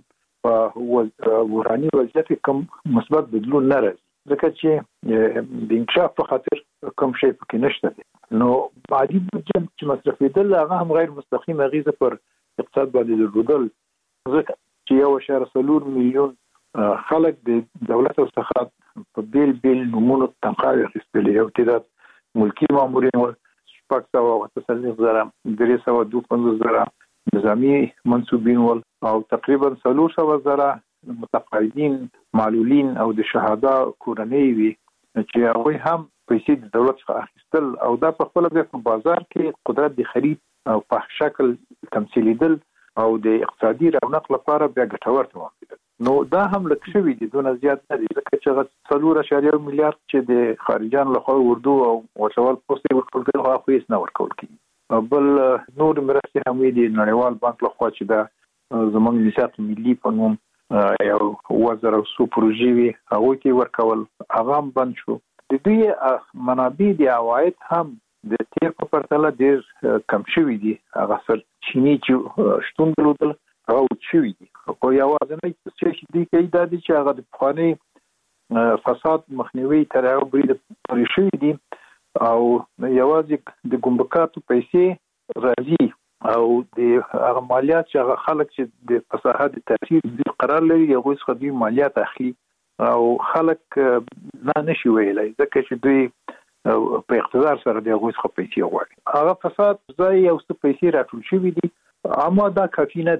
Speaker 25: په وراني وضعیت کوم مثبت بدلون نه راځي ځکه چې د انکشاف په خاطر کوم شی پکې نشته دی. نو عادي بودجه چې مصرفېدل هغه هم غیر مستقیم اغیزه پر اقتصاد باندې درلودل ځکه چې یو اشاره څلور میلیون خلک د دولت څخه په بیل بیل نمونه تنخواهي اخیستلې او تعداد ملکی مامورین ول شپږ سوه اته څلوېښت زره درې سوه دوه پنځوس زره نظامي منصوبین ول او تقریبا څلور سوه زره متقاعدین معلولین او د شهدا کورنۍ وي چې هغه هم پیسې د دولت څخه اخیستل او دا په خپل په بازار کې قدرت د خرید او په شکل تمثيلېدل او د اقتصادي رونق لپاره بیا ګټور تمامېدل. نو دا هم لکه شوی دي دونه زیات نه دي ځکه چې څلور اعشاریه میلیارډ چې د خارجان له خوا اردو او وسوال پوسټي ورکول کېږي هغه خو هیڅ نه ورکول کېږي. بل نور مرستې هم دي نړیوال بانک له خوا چې دا زموږ میثاق ملي په نوم یو وزر او سو پروژې وي هغه کې ورکول هغه هم بند شو. د دوی منابع د عواید هم د تیر په پرتله ډېر کم شوي دي هغه سر چینی چې شتون درلودل هغه شوي دي خو یوازینی څه چې دی کوي دا دی چې هغه د پخواني فساد مخنیوي تر هغه بریده پورې شوي دي او یوازې د ګمرکاتو پیسې راځي او د هغه مالیات چې هغه خلک چې د فساد تاثیر د قرار لري هغه څخه دوی مالیات اخلي او خلک نه نشي ویلای ځکه چې دوی په اقتدار سره د هغه څخه پیسې غواړي. هغه فساد ځای او څه پیسې راټول شوي دي اما دا کافي نه دي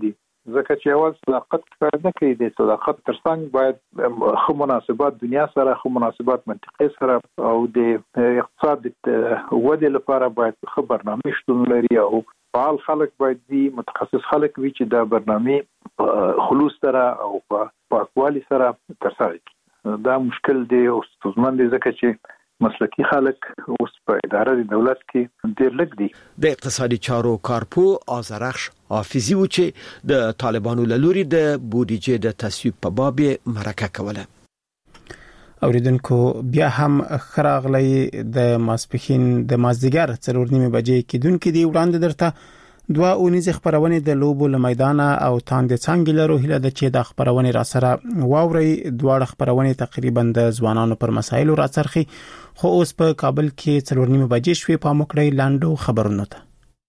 Speaker 25: ځکه چې اول صداقت کار نه کوي د صداقت ترڅنګ باید خو مناسبات دنیا سره خو مناسبات منطقي سره او د اقتصاد د ودې لپاره باید خو برنامه شتون لري او فعال خلک باید دي متخصص خلک وي چې دا برنامه خلوص سره او پاکوالي سره ترسره کړي دا مشکل دی او ستونزمن دی ځکه چې مسلکی خلک اوس په اداره د دولت کې ډېر لږ دي.
Speaker 21: د اقتصادي چارو کارپو آزرخش حافظي و چې د طالبانو لوري د بودیجې د تصویب په باب مرکه کوله.
Speaker 1: اوریدونکو بیا هم خراغلی د ماسپخین د مازدیګر څلور نیمه بجې کې دونکو دی وړاندې درته دوا اونیز خبرونه د لوبو له میدان او تاند څنګه لرو هله د چې د خبرونه را سره واوري دواړه خبرونه تقریبا د ځوانانو پر مسایلو را څرخي خو اوس په کابل کې څلور نیمه بجې شوي په مکړی لاندو خبرونه ته.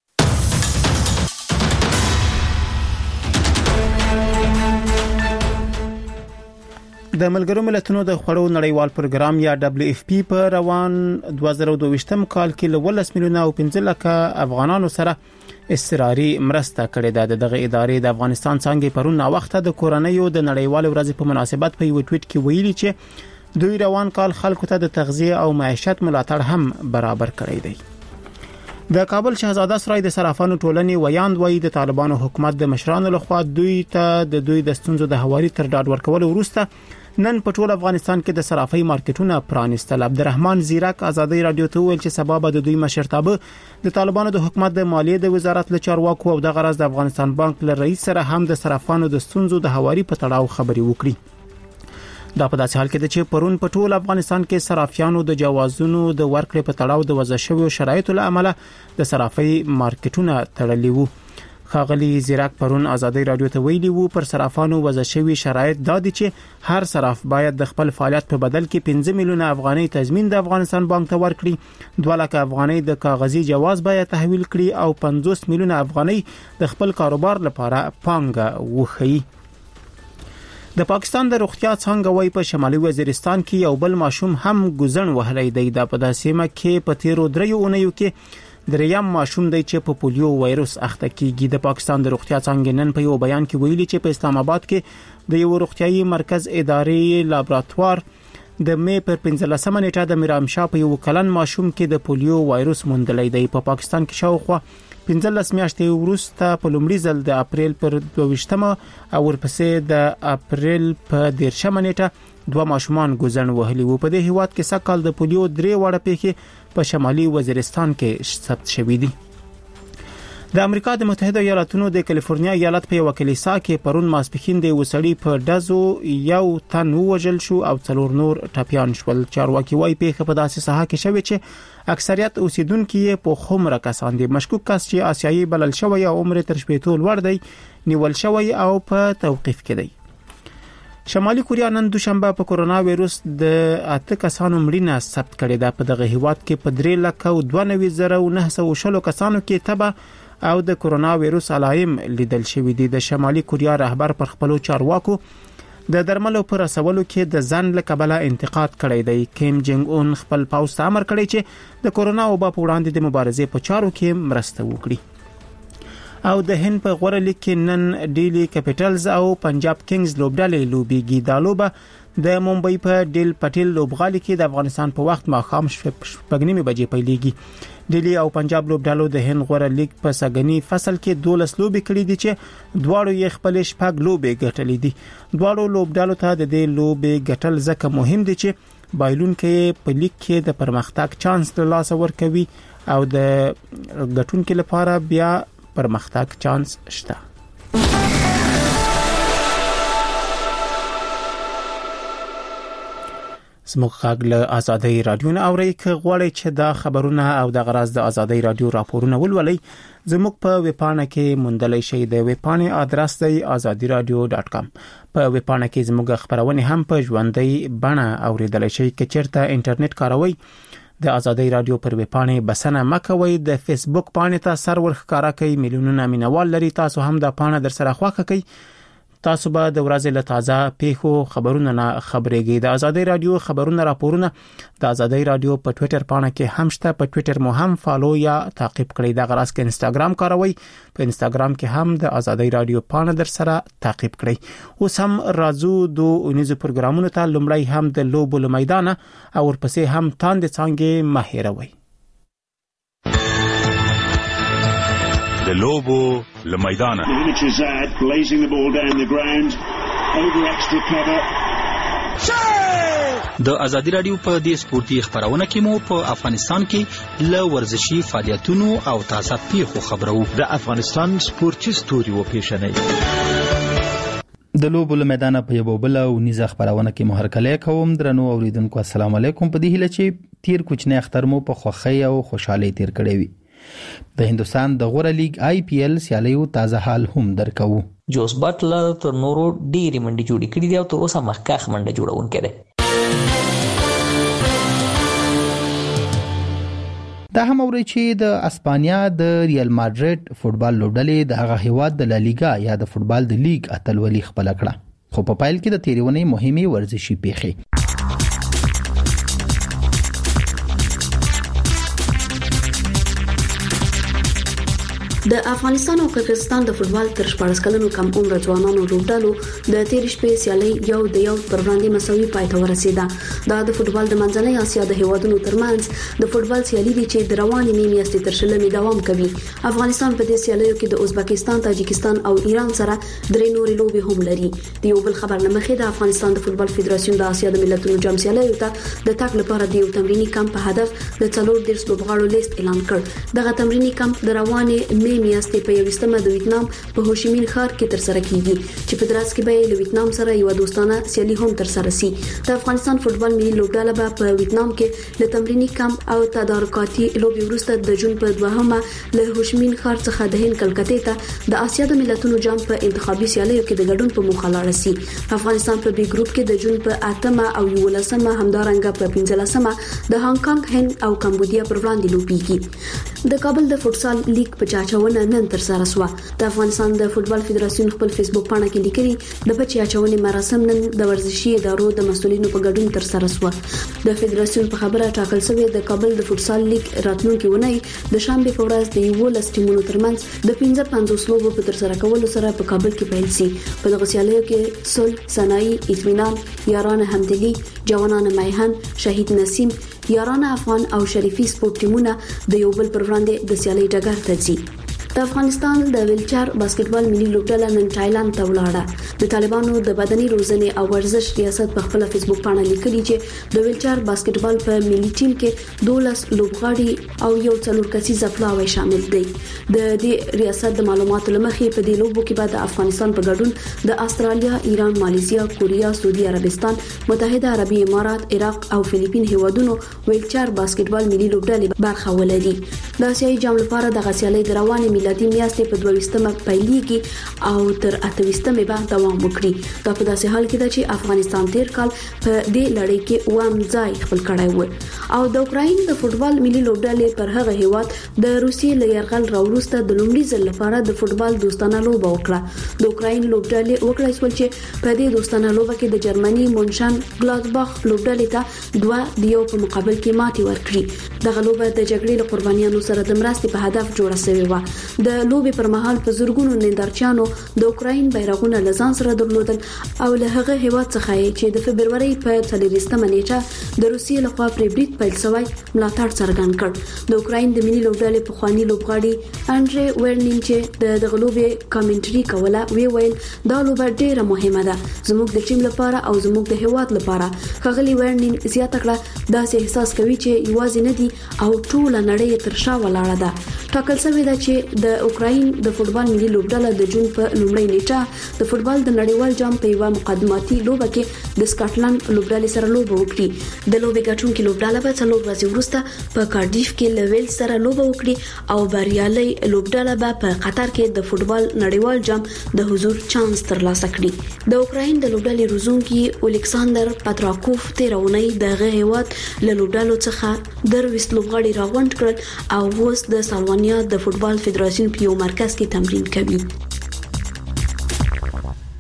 Speaker 1: د ملګرو ملتونو د خړو نړیوال پروګرام یا دبليو اف پی په روان دوه زره دوه ویشتم کال کې له ولس میلیونه او پنځه لکه افغانانو سره استراري مرسته کړې ده. دغه ادارې د افغانستان څنګه پرون وخت د کورونیو د نړیوال ورځ په مناسبت په یو ټویټ کې ویلي چې دوی روان کال خلکو ته د تغذیه او معیشت ملاتړ هم برابر کړی دی. د کابل شهزاده سرای د صرافانو ټولنې ویاند وایي د طالبانو حکومت د مشرانو لخوا دوی ته د دوی د ستونزو د هواري تر ډاډ ورکول وروسته نن په ټول افغانستان کې د صرافي مارکیټونه پرانیستل. عبدالرحمن زیرک آزادۍ رادیو ته ویل چې سبب د دوی مشرتابه د طالبانو د حکومت د مالیې د وزارت له چارواکو او د غرض د افغانستان بانک له رئیس سره هم د صرافانو د ستونزو د هواري په تړاو خبري وکړي. دا په داسې حال کې چې پرون په ټول افغانستان کې صرافیانو د جوازونو د ورکړې په تړاو د وضع شویو شرایطو له امله د صرافي مارکیټونه تړلي وو. خاغلی زیرک پرون آزادۍ رادیو ته ویلي وو پر صرافانو وضع شوی شرایط دا دي چې هر صراف باید د خپل فعالیت په بدل کې پنځه میلیونه افغانۍ تضمین د افغانستان بانک ته ورکړي، دوه لکه افغانۍ د کاغذي جواز باید تحویل کړي او پنځوس میلیونه افغانۍ د خپل کاروبار لپاره پانګه وخی. د پاکستان د روغتیا څنګه وای په شمالي وزیرستان کې یو بل ماشوم هم ګزن وهلی دی. د په داسېمه کې په تیرو دریو اونیو کې دریم ماشوم دی چې په پولیو وایروس اخته کیږي. د پاکستان د روغتیا څنګه نن په یو بیان کې ویلي چې په اسلام آباد کې د یو روغتيایي مرکز اداري لابراتوار د مې پر پنځلسمه نیټه د میرامشاه په یو کلن ماشوم کې د پولیو وایروس موندلی دی. په پا پاکستان کې شاوخوا پنځلس میاشتې وروسته په لومړي ځل د اپریل پر دوه ویشتمه او ورپسې د اپریل په دیرشمه نیټه دوه ماشومان ګوزن وهلي وو. په دې هیواد کې سکهال د پولیو درې وړه پیښې په شمالي وزیرستان کې ثبت شوې دي. د امریکا د متحده ایالاتونو د کالیفورنیا ایالت په یو کلیسا کې پرون ماسپخین د وسړي په دزو یو تن وژل شو او څلور نور ټپيان شول. چارواکي وايي پیښه په داسې ساحه کې شوې چې اکثریت اوسیدونکو یې په خمره کسان دي. مشکوک کس چې آسیایي بلل شوی او عمر تر شپږ لوړ دی نیول شوی او په توقيف کې دی. شمالي کوریا نن دوشنبه په کورونا وایروس د اته کسانو مړینه ثبت کړې ده. په دغه هیواد کې په درې لک او دوه نوي زره او نه سوه شلو کسانو کې تبه او د کورونا وایروس علایم لیدل شوې دي. د شمالي کوریا رهبر پر خپل چارواکو د درملو پر رسولو کې د ځان له کبله انتقاد کړی دی. کیم جنګ اون خپل پاوس ته امر کړی چې د کورونا وبا په وړاندې د مبارزې په چارو کې مرسته وکړي. او د هند په غوړه لیک کې نن ډیلی کیپټلز او پنجاب کینګز لوبډالې لوبيږي. دا لوبه د ممبئی په ډیل پټیل لوبغالي کې د افغانستان په وخت ماښام شپږ بجې پیلېږي. ډیلی او پنجاب لوبډالو د هند غوړه لیک په سګنی فصل کې دولس لوبې کړې دي چې دواړو یې خپل شپږ لوبې ګټلې دي. دواړو لوبډالو ته د دې لوبې ګټل ځکه مهم دي چې بایلون کې په لیک کې د پرمختګ چانس له لاس ورکوي او د ګټونکو لپاره بیا پرمختګ چانس شته. زموږ غږ له آزادۍ رادیو نه اوري که غواړئ چې دا خبرونه او د غرض د آزادۍ رادیو راپورونه ولولئ زموږ په ویبپاڼه کې موندلای شئ. د ویبپاڼې ادرس دی azadi radio dot com. په ویبپاڼه کې زموږ خبرونه هم په ژوندۍ بڼه اوریدلای شئ. که چیرته انټرنیټ کاروئ د آزادۍ رادیو پر ویبپاڼه بسنه مکوئ. د فیسبوک پاڼې ته سرور ښکارا کوي میلیونونه مینوال لري. تاسو هم د پاڼه در سره خواخه کوي تاسو به د ورځې له تازه پیښو خبرونه نه خبرېږئ. د ازادي رادیو خبرونه راپورونه د ازادي رادیو په ټوئیټر پاڼه کې هم شته. په ټوئیټر مو هم فالو یا تعقیب کړئ. د غراس کې انستګرام کاروي، په انستګرام کې هم د ازادي رادیو پاڼه در سره تعقیب کړئ. اوس هم راځو د اونیزو پروګرامونو ته. لومړی هم د لوبو له میدانه او ورپسې هم تاند څنګه ماهروي.
Speaker 2: د لوبو له میدانه
Speaker 20: د ازادي رادیو په دې سپورتي خبرونه کې مو په افغانستان کې له ورزشي فعالیتونو او تازه پیښو خبرو.
Speaker 21: د افغانستان سپورتي ستوري و پیښنې
Speaker 3: د لوبو له میدانه په یو بل او نيزه خبرونه کې مهرکلې کوم. درنو اوریدونکو السلام علیکم. په دې هیله چې تیر کوچنی اختر مو په خوښۍ او خوشحالۍ تیر کړی وي. د هندستان د غوره لیگ آی پی ایل سیالیو تازه حال هم درکو.
Speaker 5: جوس بټلر تر نورو ډېری منډي جوړې کړې دي او تر اوسه مخکخ منډه جوړونکی دی.
Speaker 3: دا هم اوري چې د اسپانیا د ریال مادرید فوتبال لوبډلې د هغه هیواد د لالیګا یا د فوتبال د لیگ اتلولي خپل کړه. خو په پایل کې د تیریونې مهمه ورزشي پیښې
Speaker 22: د افغانستان او قزاقستان د فوتبال تر شپږ کلنو کم عمر ځوانانو لوبډلو د تیر شپې سیالي یو د یو پر وړاندې مساوي پای ته ورسیده. دا د فوتبال د منځنۍ اسیا د هیوادونو ترمنځ د فوتبال سیالي دي چې د روانې مې میاشتې تر شلمې دوام کوي. افغانستان په دې سیالیو کې د ازبکستان، تاجکستان او ایران سره درې نورې لوبې هم لري. د یو بل خبر نه مخې د افغانستان د فوتبال فدراسیون د اسیا د ملتونو جام سیالیو ته د تګ لپاره د یو تمرینی کمپ په هدف د څلور دیرش لوبغاړو لیست اعلان کړ. دغه تمرینی کمپ د روانې مې میاشتې په یوستمه د ویتنام په هوشیمین ښار کې تر سره کیږي چې په دراس کې به له ویتنام سره یو دوستانه سیالي هم تر سره سي. د افغانستان فوتبال ملي لوبډله به په ویتنام کې له تمرینی کمپ او تدارکاتي لوبي وروسته د جون په دوهمه له هوشیمین ښار څخه د هند کلکتې ته د اسیا د ملتونو جام په انتخابي سیالیو کې د ګډون په موخه لاړ سي. افغانستان په بي ګروپ کې د جون په اتمه او یولسمه همدارنګه په پنځلسمه د هانګ کانګ، هند او کمبودیا پر وړاندې لوبيږي. د کابل د فوتسال لیگ په چاچاونه نن تر سره شو. د افغانستان د فوتبال فدراسیون خپل فیسبوک پاڼه کې لیکلي د بچی اچونې مراسم نن د ورزشي ادارو د مسولینو په ګډون تر سره شو. د فدراسیون په خبره ټاکل شوی د کابل د فوتسال لیگ راتلونکي ونی د شنبه په ورځ د یو لس ټیمونو ترمنځ د پنځه پنځوس لوبو په تر سره کولو سره په کابل کې پیل شي. په دغه سیالیو کې صلح، صنایع، اطمینان، یاران همدلی، جوانان میهن، شهید نسیم، یاران افغان او شریفي سپورت ټیمونه د یو بل پر وړاندې د سیالي ډګر ته ځي. د افغانستان د ویلچر باسکټبال ملي لوبډله نن تایلند ته ولاړه. د طالبانو د بدني روزنې او ورزش ریاست په خپل فیسبوک پاڼه لیکلي چې د ویلچر باسکټبال په ملي ټیم کې دولس لوبغاړي او یو څلور کسیزه پلاوی شامل دي. د دې ریاست د معلوماتو لمخې په دې لوبو کې به د افغانستان په ګډون د استرالیا، ایران، ماليزیا، کوریا، سعودي عربستان، متحده عربي امارات، عراق او فلیپین هیوادونو ویلچر باسکټبال ملي لوبډلې برخه ولري. د اسیایي جام لپاره د غسیالۍ د روانې میلادي میاشتې په دویشتمه پیلېږي او تر اتويشتمه به دوام وکړي. دا په داسې حال کې ده چې افغانستان تیر کال په دې لړۍ کې اووم ځای خپل کړی و او د اوکراین د فوتبال ملي لوبډلې پر هغه هیواد د روسیې له یرغل راوروسته د لومړي ځل لپاره د فوتبال دوستانه لوبه وکړه. د اوکراین لوبډلې وکړای شو چې په دې دوستانه لوبه کې د جرمني مونشن ګلادباخ لوبډلې ته دوه د یو په مقابل کې ماتې ورکړي. دغه لوبه د جګړې له قربانیانو سره د مرستې په هدف جوړه شوې و. د لوبې پر مهال په زورګونو نندارچیانو د اوکراین بیرغونه لزان سره درلودل او له هغه هیواد څخه چې د فبرवरी په څلورمه نیټه د روسیې لخوا پرې بریټ پیل شوی ملاتړ څرګند کړ. د اوکراین د ملي لوبډلې په خواني لوبغاړي انډري ورنین چې د دغه لوبې کامنټري کوله وی ویل دا لوبه ډیره مهمه ده زموږ د ټیم لپاره او زموږ د هیواد لپاره. خغلی ورنین زیاته کړه دا احساس کوي چې یوازې نه دي او ټول نړۍ تر شا ولاړه ده. ټاکل شوی ده چې د اوکراین د فوتبال ملي لوبډله د جون په لومړۍ نیټه د فوتبال د نړیوال جام په یو مقدماتي لوبه کې د سکاټلند لوبډلې سره لوبه وکړي. د لوبې ګټونکو لوبډله به څلور ورځې وروسته په کارډیف کې له ویل سره لوبه وکړي او بریالي لوبډله به په قطر کې د فوتبال نړیوال جام د حضور چانس ترلاسه کړي. د اوکراین د لوبډلې روزونکي الیکساندر پاتراکوف تیرونی دغه هیواد له لوبډلو څخه درويست لوبغاړي راغونډ کړل او اوس د سالوانیا د فوتبال فدراسیون په یو مرکز کې تمرین کوي.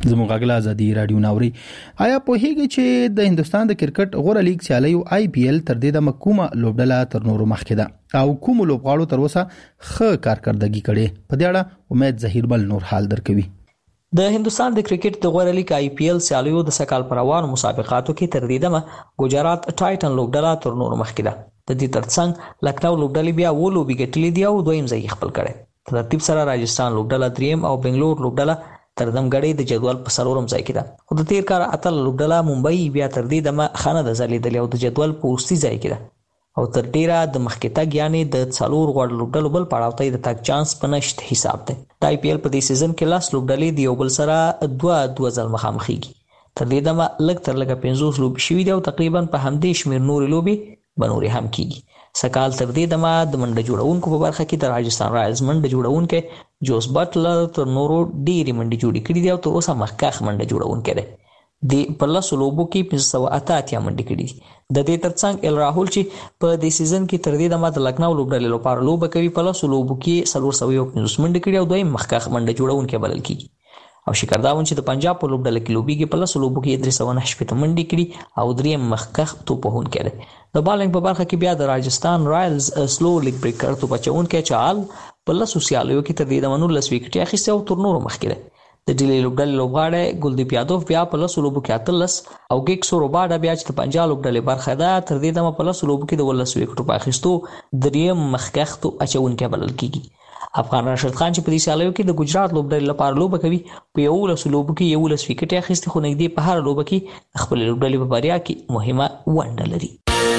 Speaker 3: زموږ غلا ازادي رادیو ناوري. آیا په هیګه چې د هندستان د کرکټ غوړه لیګ سیالي او آی پی ایل تر دې د مکومه لوبډله تر نورو مخکې ده او کوم لوبغاړو تر اوسه ښه کارکردګي کړې په دې اړه امید ظهیر بل نور حال درکوي.
Speaker 5: د هندستان د کرکټ د غوړه لیګ آی پی ایل سیالیو د سکهال پر روانو مسابقاتو کې تر دې دمه ګجرات ټایټن لوبډله تر نورو مخکې ده. د دې ترڅنګ لکھنؤ لوبډلې بیا و لوبي ګټلې دی او دویم ځای خپل کړي. په ترتیب سره راجستان لوبډله دریم او بنگلور لوبډله تر دمګړې د جدول په څلورم ځای کې ده. خو د تیر کال اتل لوبډله ممبئی بیا تر دې دمه خانه د ځلیدلې او د جدول په وروستي ځای کې ده او تر ډیره د مخکې تګ یعنی د څلور غوړ لوبډلو بل پړاوته د تګ چانس په نشت حساب ده. د آی پی ایل په دې سیزن کې لاس لوبډلې دی یو بل سره دوه دوه ځل مخامخېږي. تر دې دمه لږ تر لږه پنځوس لوبې شوي دي او تقریبا په همدې شمېر نورې لوبې به نورې هم کېږي. سکهال تر دې دمه د منډه جوړونکو په برخه کې د راجستان رایلز منډه جوړونکی جوس بټلر تر نورو ډېرې منډې جوړې کړي دي او تر اوسه مخکښ منډه جوړونکی دی. د په لسو لوبو کې پنځه سوه اته اتیا منډې کړي دي. د دې ترڅنګ ال راهول چې په دې سیزن کې تر دې دمه د لکھنؤ لوبډلې لپاره لوبه کوي په لسو لوبو کې څلور سوه یو پنځوس منډې کړي او دویم مخکښ منډه جوړونکی بلل کېږي. او شکر داون چې د پنجاب په لوبډله کې لوبیږي په لسو لوبو کې درې سوه نهه شپېته منډې کړي او دریم مخکښ توپ وهونکی دی. د بالنګ په برخه کې بیا د راجستان رایلز سلو لیګ بریکر توپ اچونکی چال په لسو سیالیو کې تر دې دمه نولس ویکټې اخیستې او تر نورو مخکې دی. د ډیلي لوبډلې لوبغاړی ګلدیپ یادوف بیا په لسو لوبو کې اتلس او ګیکسو روباډا بیا چې د پنجاب لوبډلې برخه ده تر دې دمه په لسو لوبو کې د ولس ویکټو په اخیستو دریم مخکښ توپ اچونکی بلل کېږي. افغان راشد خان چې په دې سیالیو کې د ګجرات لوبډلې لپاره لوبه کوي په یولسو لوبو کې یولس ویکټې اخیستې خو نږدې په هره لوبه کې خپلې لوبډلې په بریا کې مهمه ونډه لري.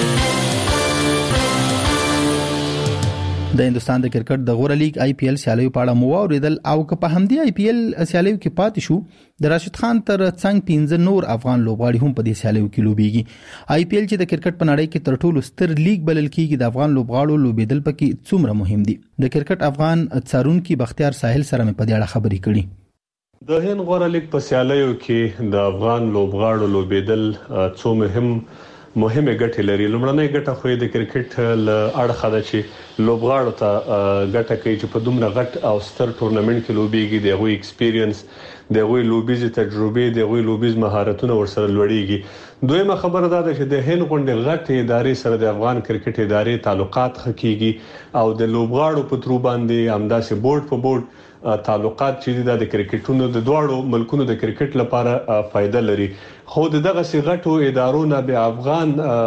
Speaker 3: د هندستان د کرکټ د غوړه لیګ آی پی ایل سیالیو په اړه مو اوریدل او که په همدې آی پی ایل سیالیو کې پاتې شو د راشد خان تر څنګ پنځه نور افغان لوبغاړي هم په دې سیالیو کې لوبيږي. آی پی ایل چې د کرکټ په نړۍ کې تر ټولو ستر لیګ بلل کېږي د افغان لوبغاړو لوبېدل پکې څومره مهم دي. د کرکټ افغان څارونکي بختیار ساحل سره مې په دې اړه خبرې کړې.
Speaker 4: د هند غوړه لیګ په سیالیو کې د افغان لوبغاړو لوبېدل څو مهم مهمه ګټه لري. لومړنۍ ګټه خو د کرکټ ل اړخه ده چې لوبغاړو ته ګټه کوي چې په دومره غټ او ستر ټورنمنت کې لوبيږي د غوي ایکسپیرینس د غوي لوبیز تجربه د غوي لوبیز مهارتونه ورسره لوړیږي. دویمه خبره ده چې د هند غونډې غټ ادارې سره د افغان کرکټ ادارې تعلقات خکېږي او د لوبغاړو په ترو باندې همداسې بورډ په بورډ تعلقات چې د کرکټونو د دوړو ملکونو د کرکټ لپاره فائدہ لري. خو دغه سي غټو ادارو نه به افغان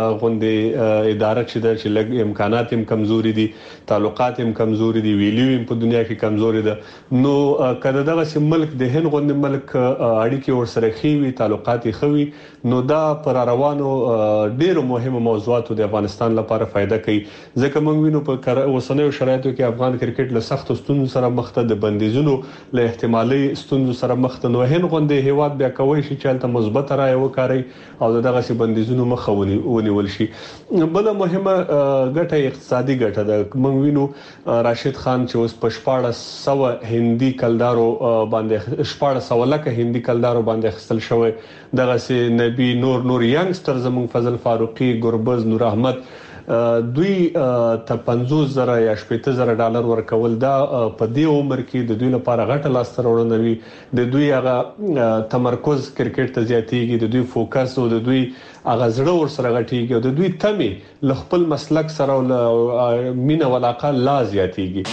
Speaker 4: غونډې اداره چې د چې لګ امکانات هم کمزوري دي تعلقات هم کمزوري دي ویلیو هم په دنیا کې کمزوري ده نو کله دغه سي ملک د هند غونډې ملک اړیکې ورسره خوي تعلقات خوي نو دا پر روانو ډیرو مهمه موضوعاتو د افغانستان لپاره فائدہ کوي ځکه موږ وینو په اوسنیو شرایطو کې افغان کرکټ له سخت ستونزو سره مخ ته د بندیزونو له احتمالي ستونزو سره مخ ته نو هند غونډې هیواد بیا کوي چې چلته مثبت راي وکړي او دغه سي بندیزونو مخه ونیول شي. بل مهمه ګټه اقتصادي ګټه ده. موږ وینو راشد خان چې اوس په شپاړس سوه هندي کلدارو باندې شپاړس سوه لکه هندي کلدارو باندې خپل شوی دغه سي نبی نور نور ینګستر زمون فضل فاروقي ګربز نور احمد دوی ته پنځوس زره یا شپږ زره ډالر ورکول دا په دې عمر کې د دوی لپاره غټه لاسته راوړنه وي. د دوی هغه تمرکز کرکټ ته زیاتېږي د دوی فوکس او د دوی هغه زړه ور سره غټيږي او د دوی تمه ل خپل مسلک سره او مینه ولاقه لا زیاتېږي.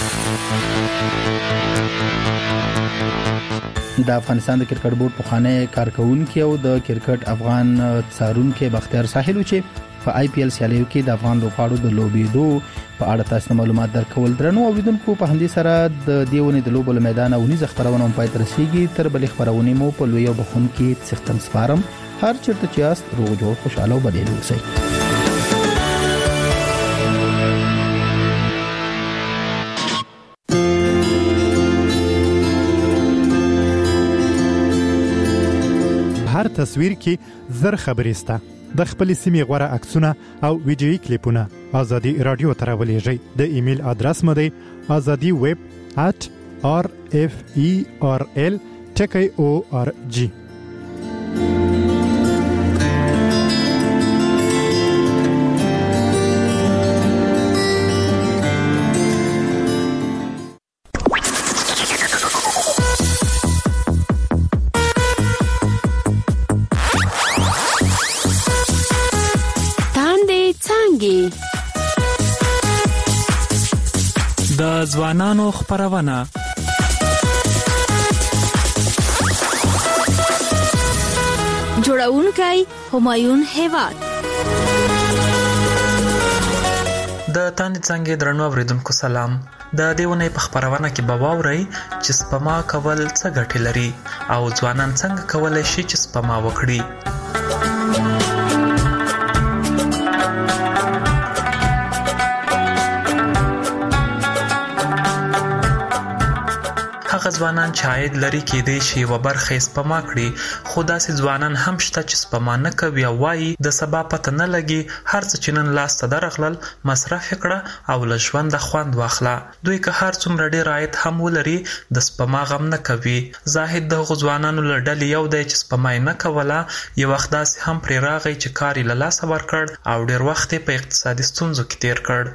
Speaker 3: د افغانستان د کرکټ بورډ پخوانی کارکونکو او د کرکټ افغان څارونکو بختیار ساحل چې په آی پی ایل سیالیو کې د افغان لوبغاړو د لوبېدو په اړه تاسو معلومات درکول درنو اوریدونکو په همدې سره د دیونه د لوبو میدان او نيز خبرونه هم پای تر رسیدي تر بل خبرونه مو په لوی او بخون کې څختن سپارم هر چرته چې است روغ جوړ خوشاله او بدل اوسئ.
Speaker 6: هر تصویر کې زر خبرې سته د خپل سیمې غوړه عکسونه او ویډیوي کلیپونه ازادي رادیو ته راولېږئ. د ایمیل ادرس مو دی azadi web at r f e r l t k o r g.
Speaker 19: د ځوانانو خبرونه.
Speaker 8: جوړونکي همایون هیواد.
Speaker 9: د تاند څنګه درنو اوریدونکو سلام. د دیونه په خبرونه کې به واورئ چې سپما کول څه ګټه لري او ځوانان څنګه کولای شي چې سپما وکړي. هغه ځوانان چې عاید لري کېدای شي و برخه سپما کړي، خو داسې ځوانان هم شته چې سپما نه کوي او وايي د سبا پته نه لګي، هر څه چې نن لاس ته درغلل مصرف کړه او له ژوند خوند واخله. دوی که هر څومره ډیر عاید هم ولري د سپما غم نه کوي. زاهد د ځوانانو له ډلې یو دی چې سپما نه کوله، یو وخت داسې هم پرې راغی چې کار یې له لاسه ورکړ او ډیر وخت په اقتصادي ستونزو کې تیر کړ.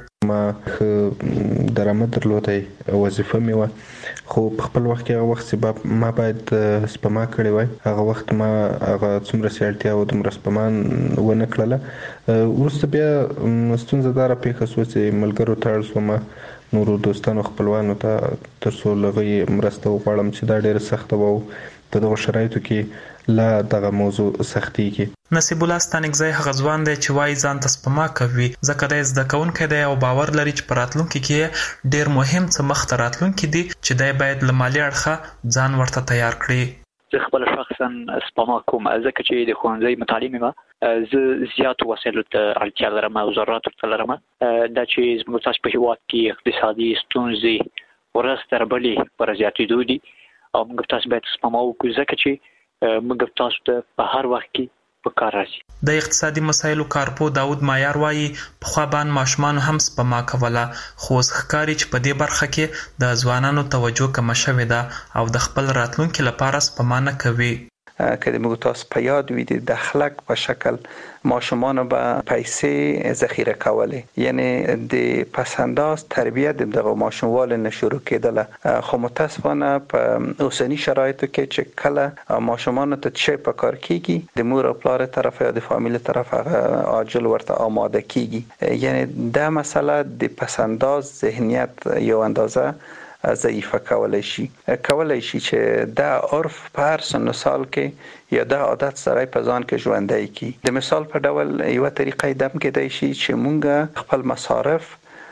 Speaker 10: ما درآمد درلودای، وظیفه مې وه، خو په خپل وخت کې هغه وخت چې ما باید سپما کړې وای، هغه وخت ما هغه څومره سي اړتیا و دومره سپما ونه کړله. وروسته بیا ستونزه دا راپېښه شوه چې ملګرو ته اړ شوم، نورو دوستانو خپلوانو ته، تر څو له هغوی مرسته وغواړم چې دا ډېره سخته وه او په دغو شرایطو کې لا دغه موضوع سختېږي.
Speaker 9: نصیب الله ستانکزی هغه ځوان دی چې وایي ځان ته سپما کوي ځکه دی زده کوونکی دی او باور لري چې په راتلونکي کې ډېر مهم څه مخته راتلونکي دي چې دی باید له مالي اړخه ځان ورته تیار کړي.
Speaker 11: زه خپل شخصا سپما کوم ځکه چې د ښوونځي متعلم یم، زه زیاتو وسایلو ته اړتیا لرم او ضرورت ورته لرم. دا چې زموږ تاسو په هېواد کې اقتصادي ستونزې ورځ تر بلې پر زیاتېدو دي او موږ تاسو باید سپما وکړو ځکه چې موږ تاسو ته په هر وخت کې په کار راځي.
Speaker 9: د اقتصادي مسایلو کارپو داود مایار وایي پخوا باندې ماشومان هم سپما کوله، خو اوس ښکاري چې په دې برخه کې د ځوانانو توجه کمه شوې ده او د خپل راتلونکي لپاره سپما نه کوي.
Speaker 12: که د موږ تاسو په یاد وي د دخلک په شکل ماشومان به پیسې ذخیره کولې، یعنی د پسنداز تربیت د دغه ماشوموال نه شروع کېدله، خو متاسفانه په اوسنی شرایطو کې چې کله ماشومان ته چې په کار کېږي د مور او پلار طرف یا د فامیل طرف هغه عاجل ورته آماده کېږي، یعنی دا مسله د پسنداز ذهنیت یو اندازه ضعیفه کولای شي کولای شي چې دا عرف په هر سن سال کې یا دا عادت سره په ځان کې ژوندۍ کی. د مثال په ډول یو طریقې دم کېدای شي چې مونږ خپل مصارف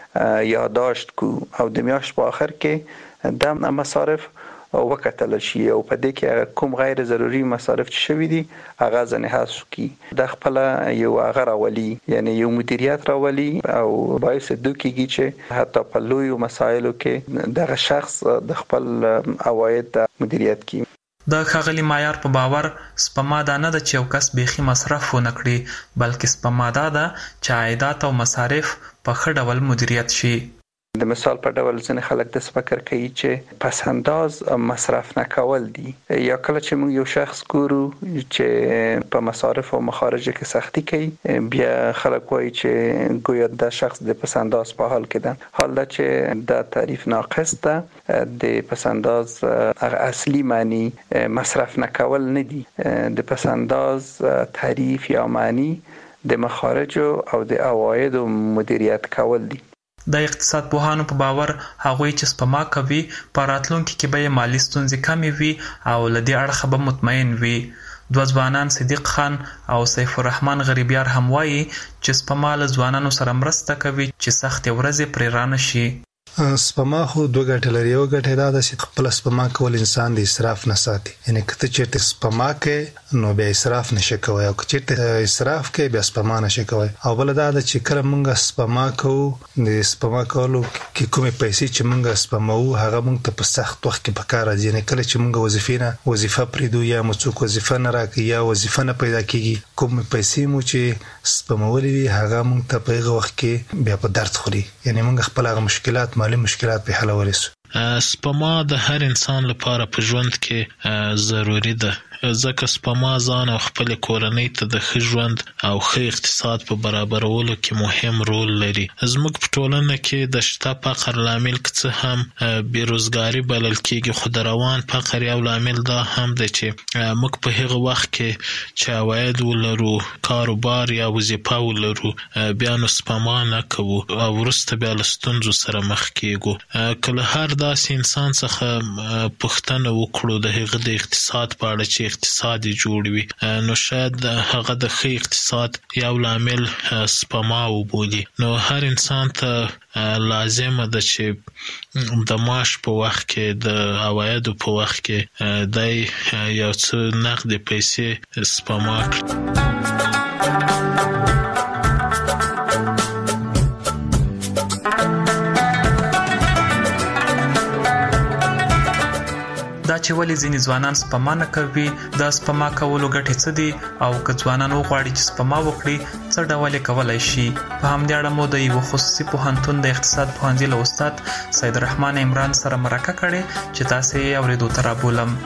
Speaker 12: یادداشت کو او د میاشت په آخر کې د مصارف وکتل شي او په دې کې کوم غیر ضروري مصارف چې شوي دي هغه ځنه حذف کی. د خپل یو هغه راولي، یعنی یو مدیریت راولي او باعث دوکیږي چې حتی په لوی مسایلو کې دغه شخص د خپل عواید مدیریت کوي.
Speaker 9: د ښاغلي معیار په باور سپما دا نه ده چې یو کس بیخي مصرف ونه کړي، بلکې سپما دا ده چې عایدات او مصارف په ښه ډول مدیریت شي.
Speaker 12: د مثال په ډول ځینې خلک د فکر کوي چې پس انداز مصرف نه کول دي، یا کله چې موږ یو شخص ګورو چې په مصارف او مخارج کې سختی کوي بیا خلک وایي چې ګویا دا شخص د پس انداز په حال کې ده، حال دا چې دا تعریف ناقص ده. د پس انداز اصلي معنی مصرف نه کول نه دي، د پس انداز تعریف یا معنی د مخارج او د عواید مدیریت کول دي.
Speaker 9: د اقتصاد پوهانو په باور هغوی چې سپما کوي په راتلونکي کې به یې مالي ستونزې کمې وي او له دې اړخه به مطمئن وي. دوه ځوانان صدیق خان او سیف الرحمن غریبیار هم وایي چې سپما له ځوانانو سره مرسته کوي چې سختې ورځې پرې رانه شي.
Speaker 26: سپما خو دوه ګټې لري. یو ګټه دا ده چې خپل سپما کول انسان د اسراف نه ساتي، یعنی کته چې سپما کوي نو بیا اسراف نشي کوي او چې اسراف کوي بیا سپما نشي کوي. او بل دا ده چې کله موږ سپما کوو د سپما کولو کې کومې پیسې چې موږ سپماو هغه موږ ته په سخت وخت کې پکار راځي، یعنی کله چې موږ وظیفې نه وظیفه پریدو یا موږ وظیفه نه راکړي یا وظیفه نه پیدا کیږي، کومې پیسې مو چې سپمولې وي هغه موږ ته په هغه وخت کې بیا په درد خوري، یعنی موږ خپل هغه مشکلات مالي مشکلات په حل ورسو.
Speaker 7: سپما د هر انسان لپاره په ژوند کې ضروری ده، ځکه سپما ځان او خپل کورنۍ ته د ښه ژوند او ښه اقتصاد په برابرولو کې مهم رول لري. زموږ په ټولنه کې د شته فقر لامل که څه هم بیروزګاري بلل کېږي، خو د روان فقر یو لامل دا هم دی چې موږ په هغه وخت کې چې عواید ولرو، کاروبار یا وظیفه ولرو، بیا نو سپما نه کوو او وروسته بیا له ستونزو سره مخ کېږو. که له هر داسې انسان څخه پوښتنه وکړو د هغه د اقتصاد په اړه چې اقتصاد جوړ وي، نو شاید هغه د ښه اقتصاد یو لامل سپما وبولي. نو هر انسان ته لازمه ده چې د معاش په وخت کې، د عوایدو په وخت کې دی یو څه نقد پیسې سپما کړي.
Speaker 9: دا چې ولې ځینې ځوانان سپما نه کوي، دا سپما کولو ګټې څه دي، او که ځوانان وغواړي چې سپما وکړي څه ډول یې کولی شي. په همدې اړه مو د یوه خصوصي پوهنتون د اقتصاد پوهنځي له استاد سید رحمان عمران سره مرکه کړې چې تاسې یې اورېدو ته رابولم.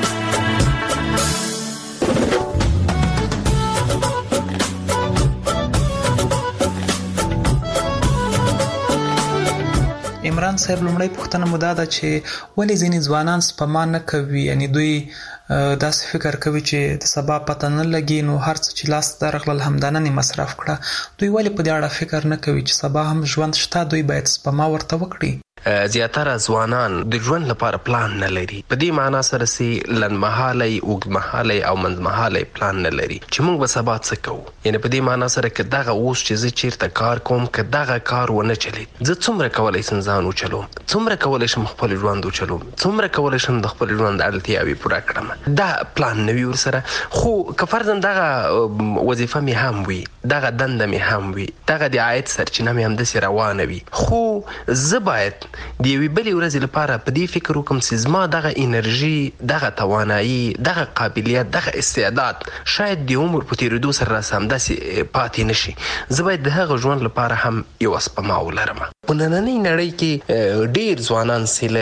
Speaker 9: عمران صاحب، لومړی پوښتنه مو دا ده چې ولې ځینې ځوانان سپما نه کوي، یعنی دوی داسې فکر کوي چې د سبا پته نه لګي، نو هر څه چې لاس ته راغلل همدا نن یې مصرف کړه. دوی ولې په دې اړه فکر نه کوي چې سبا هم ژوند شته، دوی باید سپما ورته وکړي؟
Speaker 13: زیاتره ځوانان د ژوند لپاره پلان نه لري. په دې معنا سره چې لنډمهالی، اوږدمهالی او منځمهالی پلان نه لري چې موږ به سبا څه کوو. یعنې په دې معنا سره که دغه اوس چې زه چیرته کار کوم، که دغه کار ونه چلید، زه څومره کولی شم ځان وچلوم، څومره کولی شم خپل ژوند وچلوم، څومره کولی شم د خپل ژوند اړتیاوې پوره کړم. دا پلان نه وي ورسره. خو که فرضاً دغه وظیفه مې هم وي، دغه دنده مې هم وي، دغه د عاید سرچینه مې همداسې روانه وي، خو زه باید د یوې بلې ورځې لپاره په دې فکر وکړم چې زما دغه انرژي، دغه توانایي، دغه قابلیت، دغه استعداد شاید د عمر په تېرېدو سره راسه همداسې پاتې نه شي. زه باید د هغه ژوند لپاره هم یوه سپما ولرم. په نننۍ نړۍ کې ډېر ځوانان چې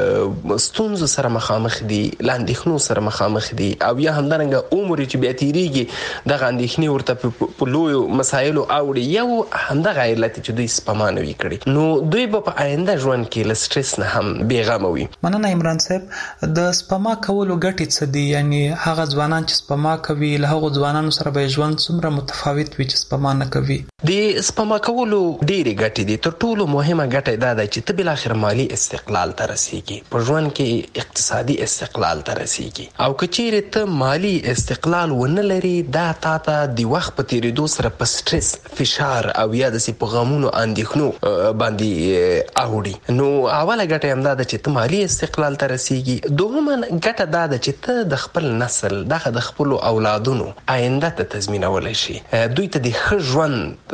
Speaker 13: له ستونزو سره مخامخ دي، له اندېښنو سره مخامخ دي، او یا همدارنګه عمر چې بیا تېرېږي دغه اندېښنې ورته په لویو مسایلو اوړي. یو همدغه علت چې دوی سپما نه وي کړې، نو دوی به په آینده ژوند کې له سټرس نه هم بېغمه وي.
Speaker 9: مننه عمران صاحب. د سپما کولو ګټې څه دي؟ یعنی هغه ځوانان چې سپما کوي له هغو ځوانانو سره به ژوند څومره متفاوت وي چې سپما نه کوي؟
Speaker 13: د سپما کولو ډېرې ګټې دي. تر ټولو مهمه ګټه دا ده چې ته بالاخره مالي استقلال ته رسېږي، په ژوند کې اقتصادي استقلال ته رسېږي. او که چیرې ته مالي استقلال ونه لري، دا تا ته د وخت په تېرېدو سره په سټرس، فشار او یا داسې په غمونو اندېښنو باندې اوړي. نو اوله ګټه همدا ده چې ته مالي استقلال ته رسېږي. دوهمه ګټه دا ده چې ته د خپل نسل، دغه د خپلو اولادونو آینده ته تضمینولی شي، دوی ته د ښه ژوند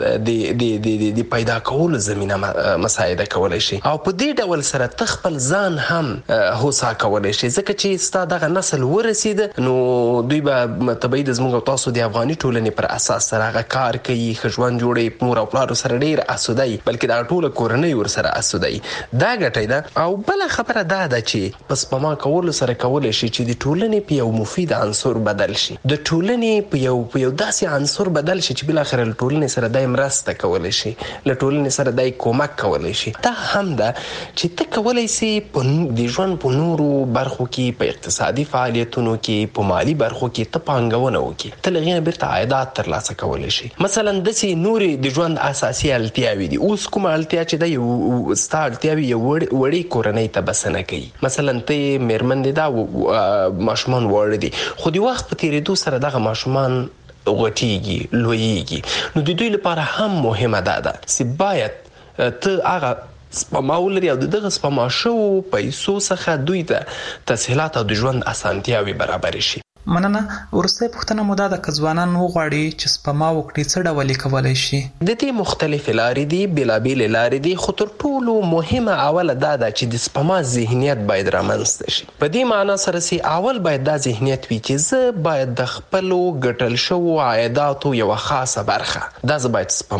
Speaker 13: د پیدا کولو زمینه مساعده کولی شي. او په دې ډول سره ته خپل ځان هم هوسا کولی شي، ځکه چې ستا دغه نسل ورسېده، نو دوی به طبیعي د زموږ او تاسو د افغاني ټولنې پر اساس سره هغه کار کوي، ښه ژوند جوړوي، مور او پلارو سره ډېر اسوده وي، بلکې دغه ټوله کورنۍ ورسره اسوده وي. دا ګټه ده. او بله خبره دا ده چې په سپما کولو سره کولی شي چې د ټولنې په یو مفید عنصر بدل شي، د ټولنې په یو په یو داسې عنصر بدل شي چې بالاخره له ټولنې سره دای مرسته کولی شي، له ټولنې سره دای کومک کولی شي. دا هم ده چې ته کولی سي د ژوند په نورو برخو کې، په اقتصادي فعالیتونو کې، په مالي برخو کې ته پانګونه وکړي، ته له هغې نه بیرته عایدات ترلاسه کولی شي. مثلا داسې نورې د ژوند اساسي اړتیاوې دي. اوس کومه اړتیا چې ده یو ستا اړتیاوې یو وړې کورنۍ ته بسنه کوي. مثلا ته یې مېرمن دې دا ماشومان واړه دي، خو د وخت په تېرېدو سره دغه ماشومان غټېږي، لویېږي. نو د دوی لپاره هم مهمه دا ده چې باید ته هغه سپما ولري او د دغه سپما شوو پیسو څخه دوی ته تسهیلات او د ژوند اسانتیاوې برابرې شي.
Speaker 9: مننه. وروستۍ پوښتنه مو دا ده که ځوانان وغواړي چې سپما وکړي څه ډول یې کولی شي؟
Speaker 13: د دې مختلفې لارې دي، بېلابېلې لارې دي، خو تر ټولو مهمه اوله دا ده چې د سپما ذهنیت باید رامنځته شي. په دې معنا سره چې اول باید دا ذهنیت وي چې زه باید د خپلو ګټل شوو عایداتو یوه خاصه برخه دا زه باید سپما کړم.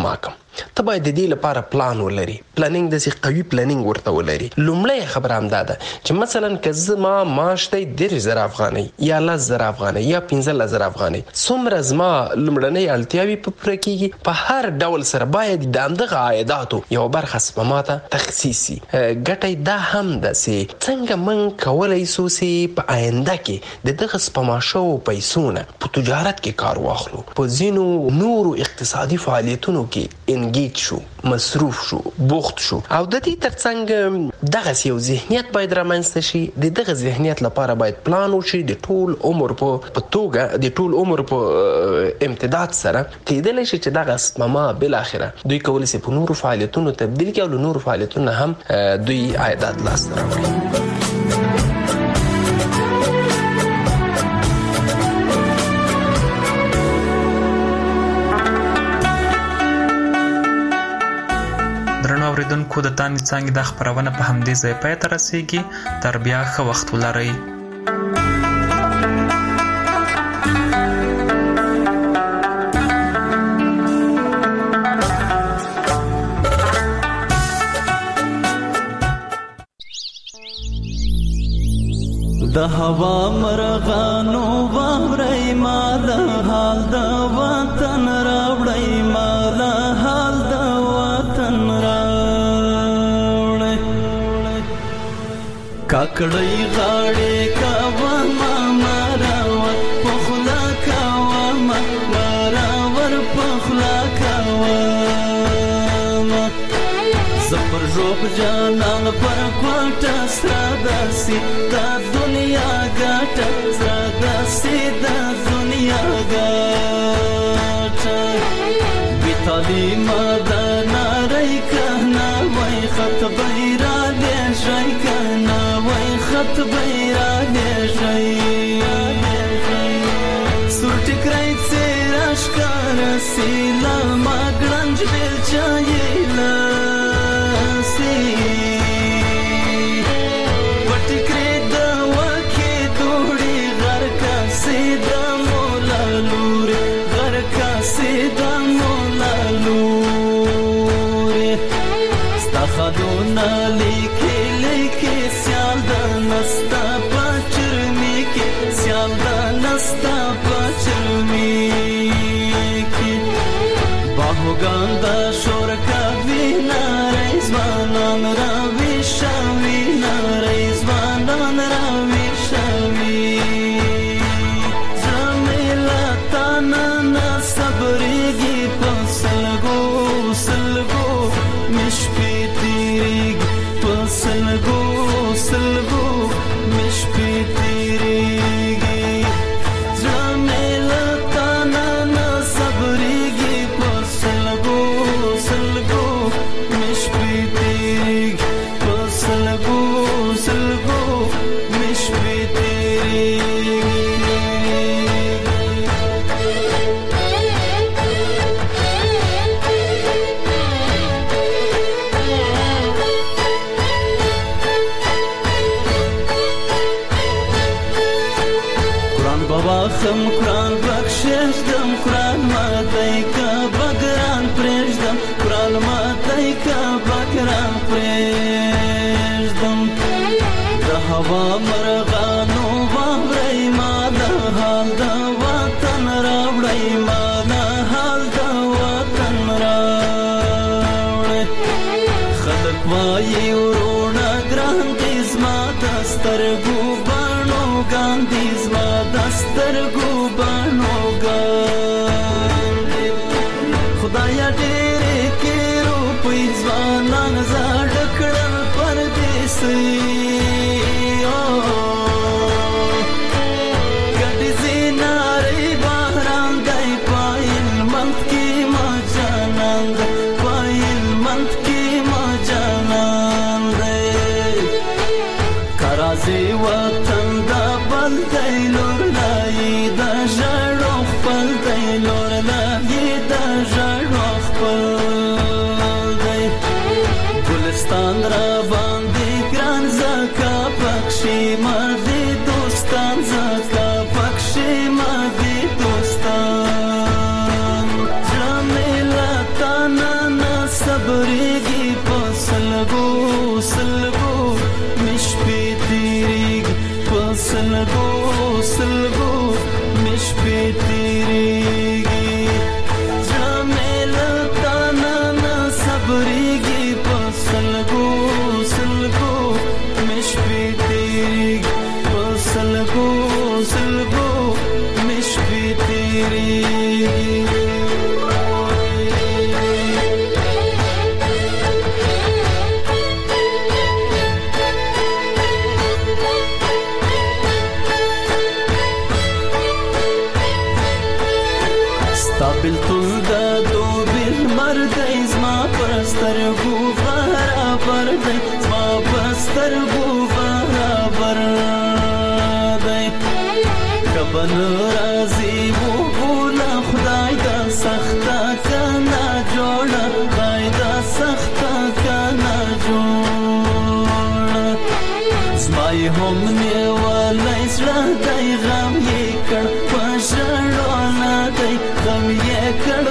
Speaker 13: ته باید د دې لپاره پلان ولري. پلانینګ د سي قوي پلانینګ ورته ولري. لومړی خبره هم ده چې مثلا که زما معاش دی دېرش زره افغانۍ یا لس زره افغانۍ یا پنځلس زره افغانۍ، څومره زما لومړنۍ اړتیاوې په پوره کیږي، په هر ډول سره باید د همدغه عایداتو یو برخه سپما ته تخصیص شي. ګټه دا هم ده چې څنګه موږ کولی سو چې په آینده کې د دغه سپما شوو پیسو نه په تجارت کې کار واخلو، په ځینو نورو اقتصادي فعالیتونو کې انګیج شو، مصروف شو، بوخت شو. او د دې ترڅنګ دغه یو ذهنیت باید رامنځته شي. د دغه ذهنیت لپاره باید پلان وشي د ټول عمر په توګه، د ټول عمر په امتداد سره کېدلی شي چې دغه سپما بالاخره دوی کولی شي په نورو فعالیتونو تبدیل کړي او له نورو فعالیتونو هم دوی عایدات لاسته راوړي.
Speaker 9: اوریدونکو د تانې څانګې د خبرونه په همدې ځای پای ته رسیږي. تر بیا ښه وخت ولرئ.
Speaker 14: د هوا مرغانو واورئ ما د حال د وطن راوړئ، ما د حال د وطن راوړئ. کاکړی غاړې کاوه ما مراور پخلا کاوه ما مراور پخلا کاوه ما زپر روب جانان پر کوټه سره داسي دا دنیا ګټه سره داسي دا دنیا ګټه بي تعلیمه دا نارۍ کهنا وای خط بیرا دې شي کهنا وای خط بیرا دې شي سور ټکرای سراش کار سیلا ما ګرنج بل چایلا خدونا لیکي لیکي سیال د نستا پچرمی کې سیال د نستا پچرمی کې باهوګان د شور کوي نارې ځوانان راوي شوي نارې ځوانان راوي شوي زميلا تانا صبرېږي په سلګو سلګو مشپې سلګو سلګو مشپې تیریږي زميلا تانا نه صبرېږي په سلګو سلګو مشپې تیریږي په سلګو سلګو مشپې خم قرآن بخشش دم قرآن ماتای کا بگران پریشدم قرآن ماتای کا بگران پریشدم د هوا مرغانو واورئ ما د حال د وطن راوړئ ما د حال د وطن راوړئ خلک وایي ورونه ګران دي زما د سترګو بڼو ګاندي زما سترګو بڼو ګاندي خدایا ډېرې کې روپۍ ځوانان زاړه کړل پردیسي ګډې زینارې بهران دی پایل منت کې ما جانان دی پایل منت کې ما جانان دی کرازي وطن دا بل دی لور دا ژړو خپل دی لور لایې دا ژړو خپل دی ګلستان را باندې ګران زکا پکښې ما دې دوستان زکا پکښې ما دې دوستان زميلا تانا سلګو سلګو مش په تیریږي جامل تانا نا صبرېږي په سلګو سلګو مش په تیریږي په سلګو سلګو مش په تیریږي تابل تل دا دو بل مردی زما پرستر گو برابر دی زما پرستر گو برابر دی کبن رازی و بولا خدای دا سختا کنا جوڑا خدای دا سختا کنا جوڑا زمای هم نیوالی سرا دی غم یکر پشرونا دی غم یکر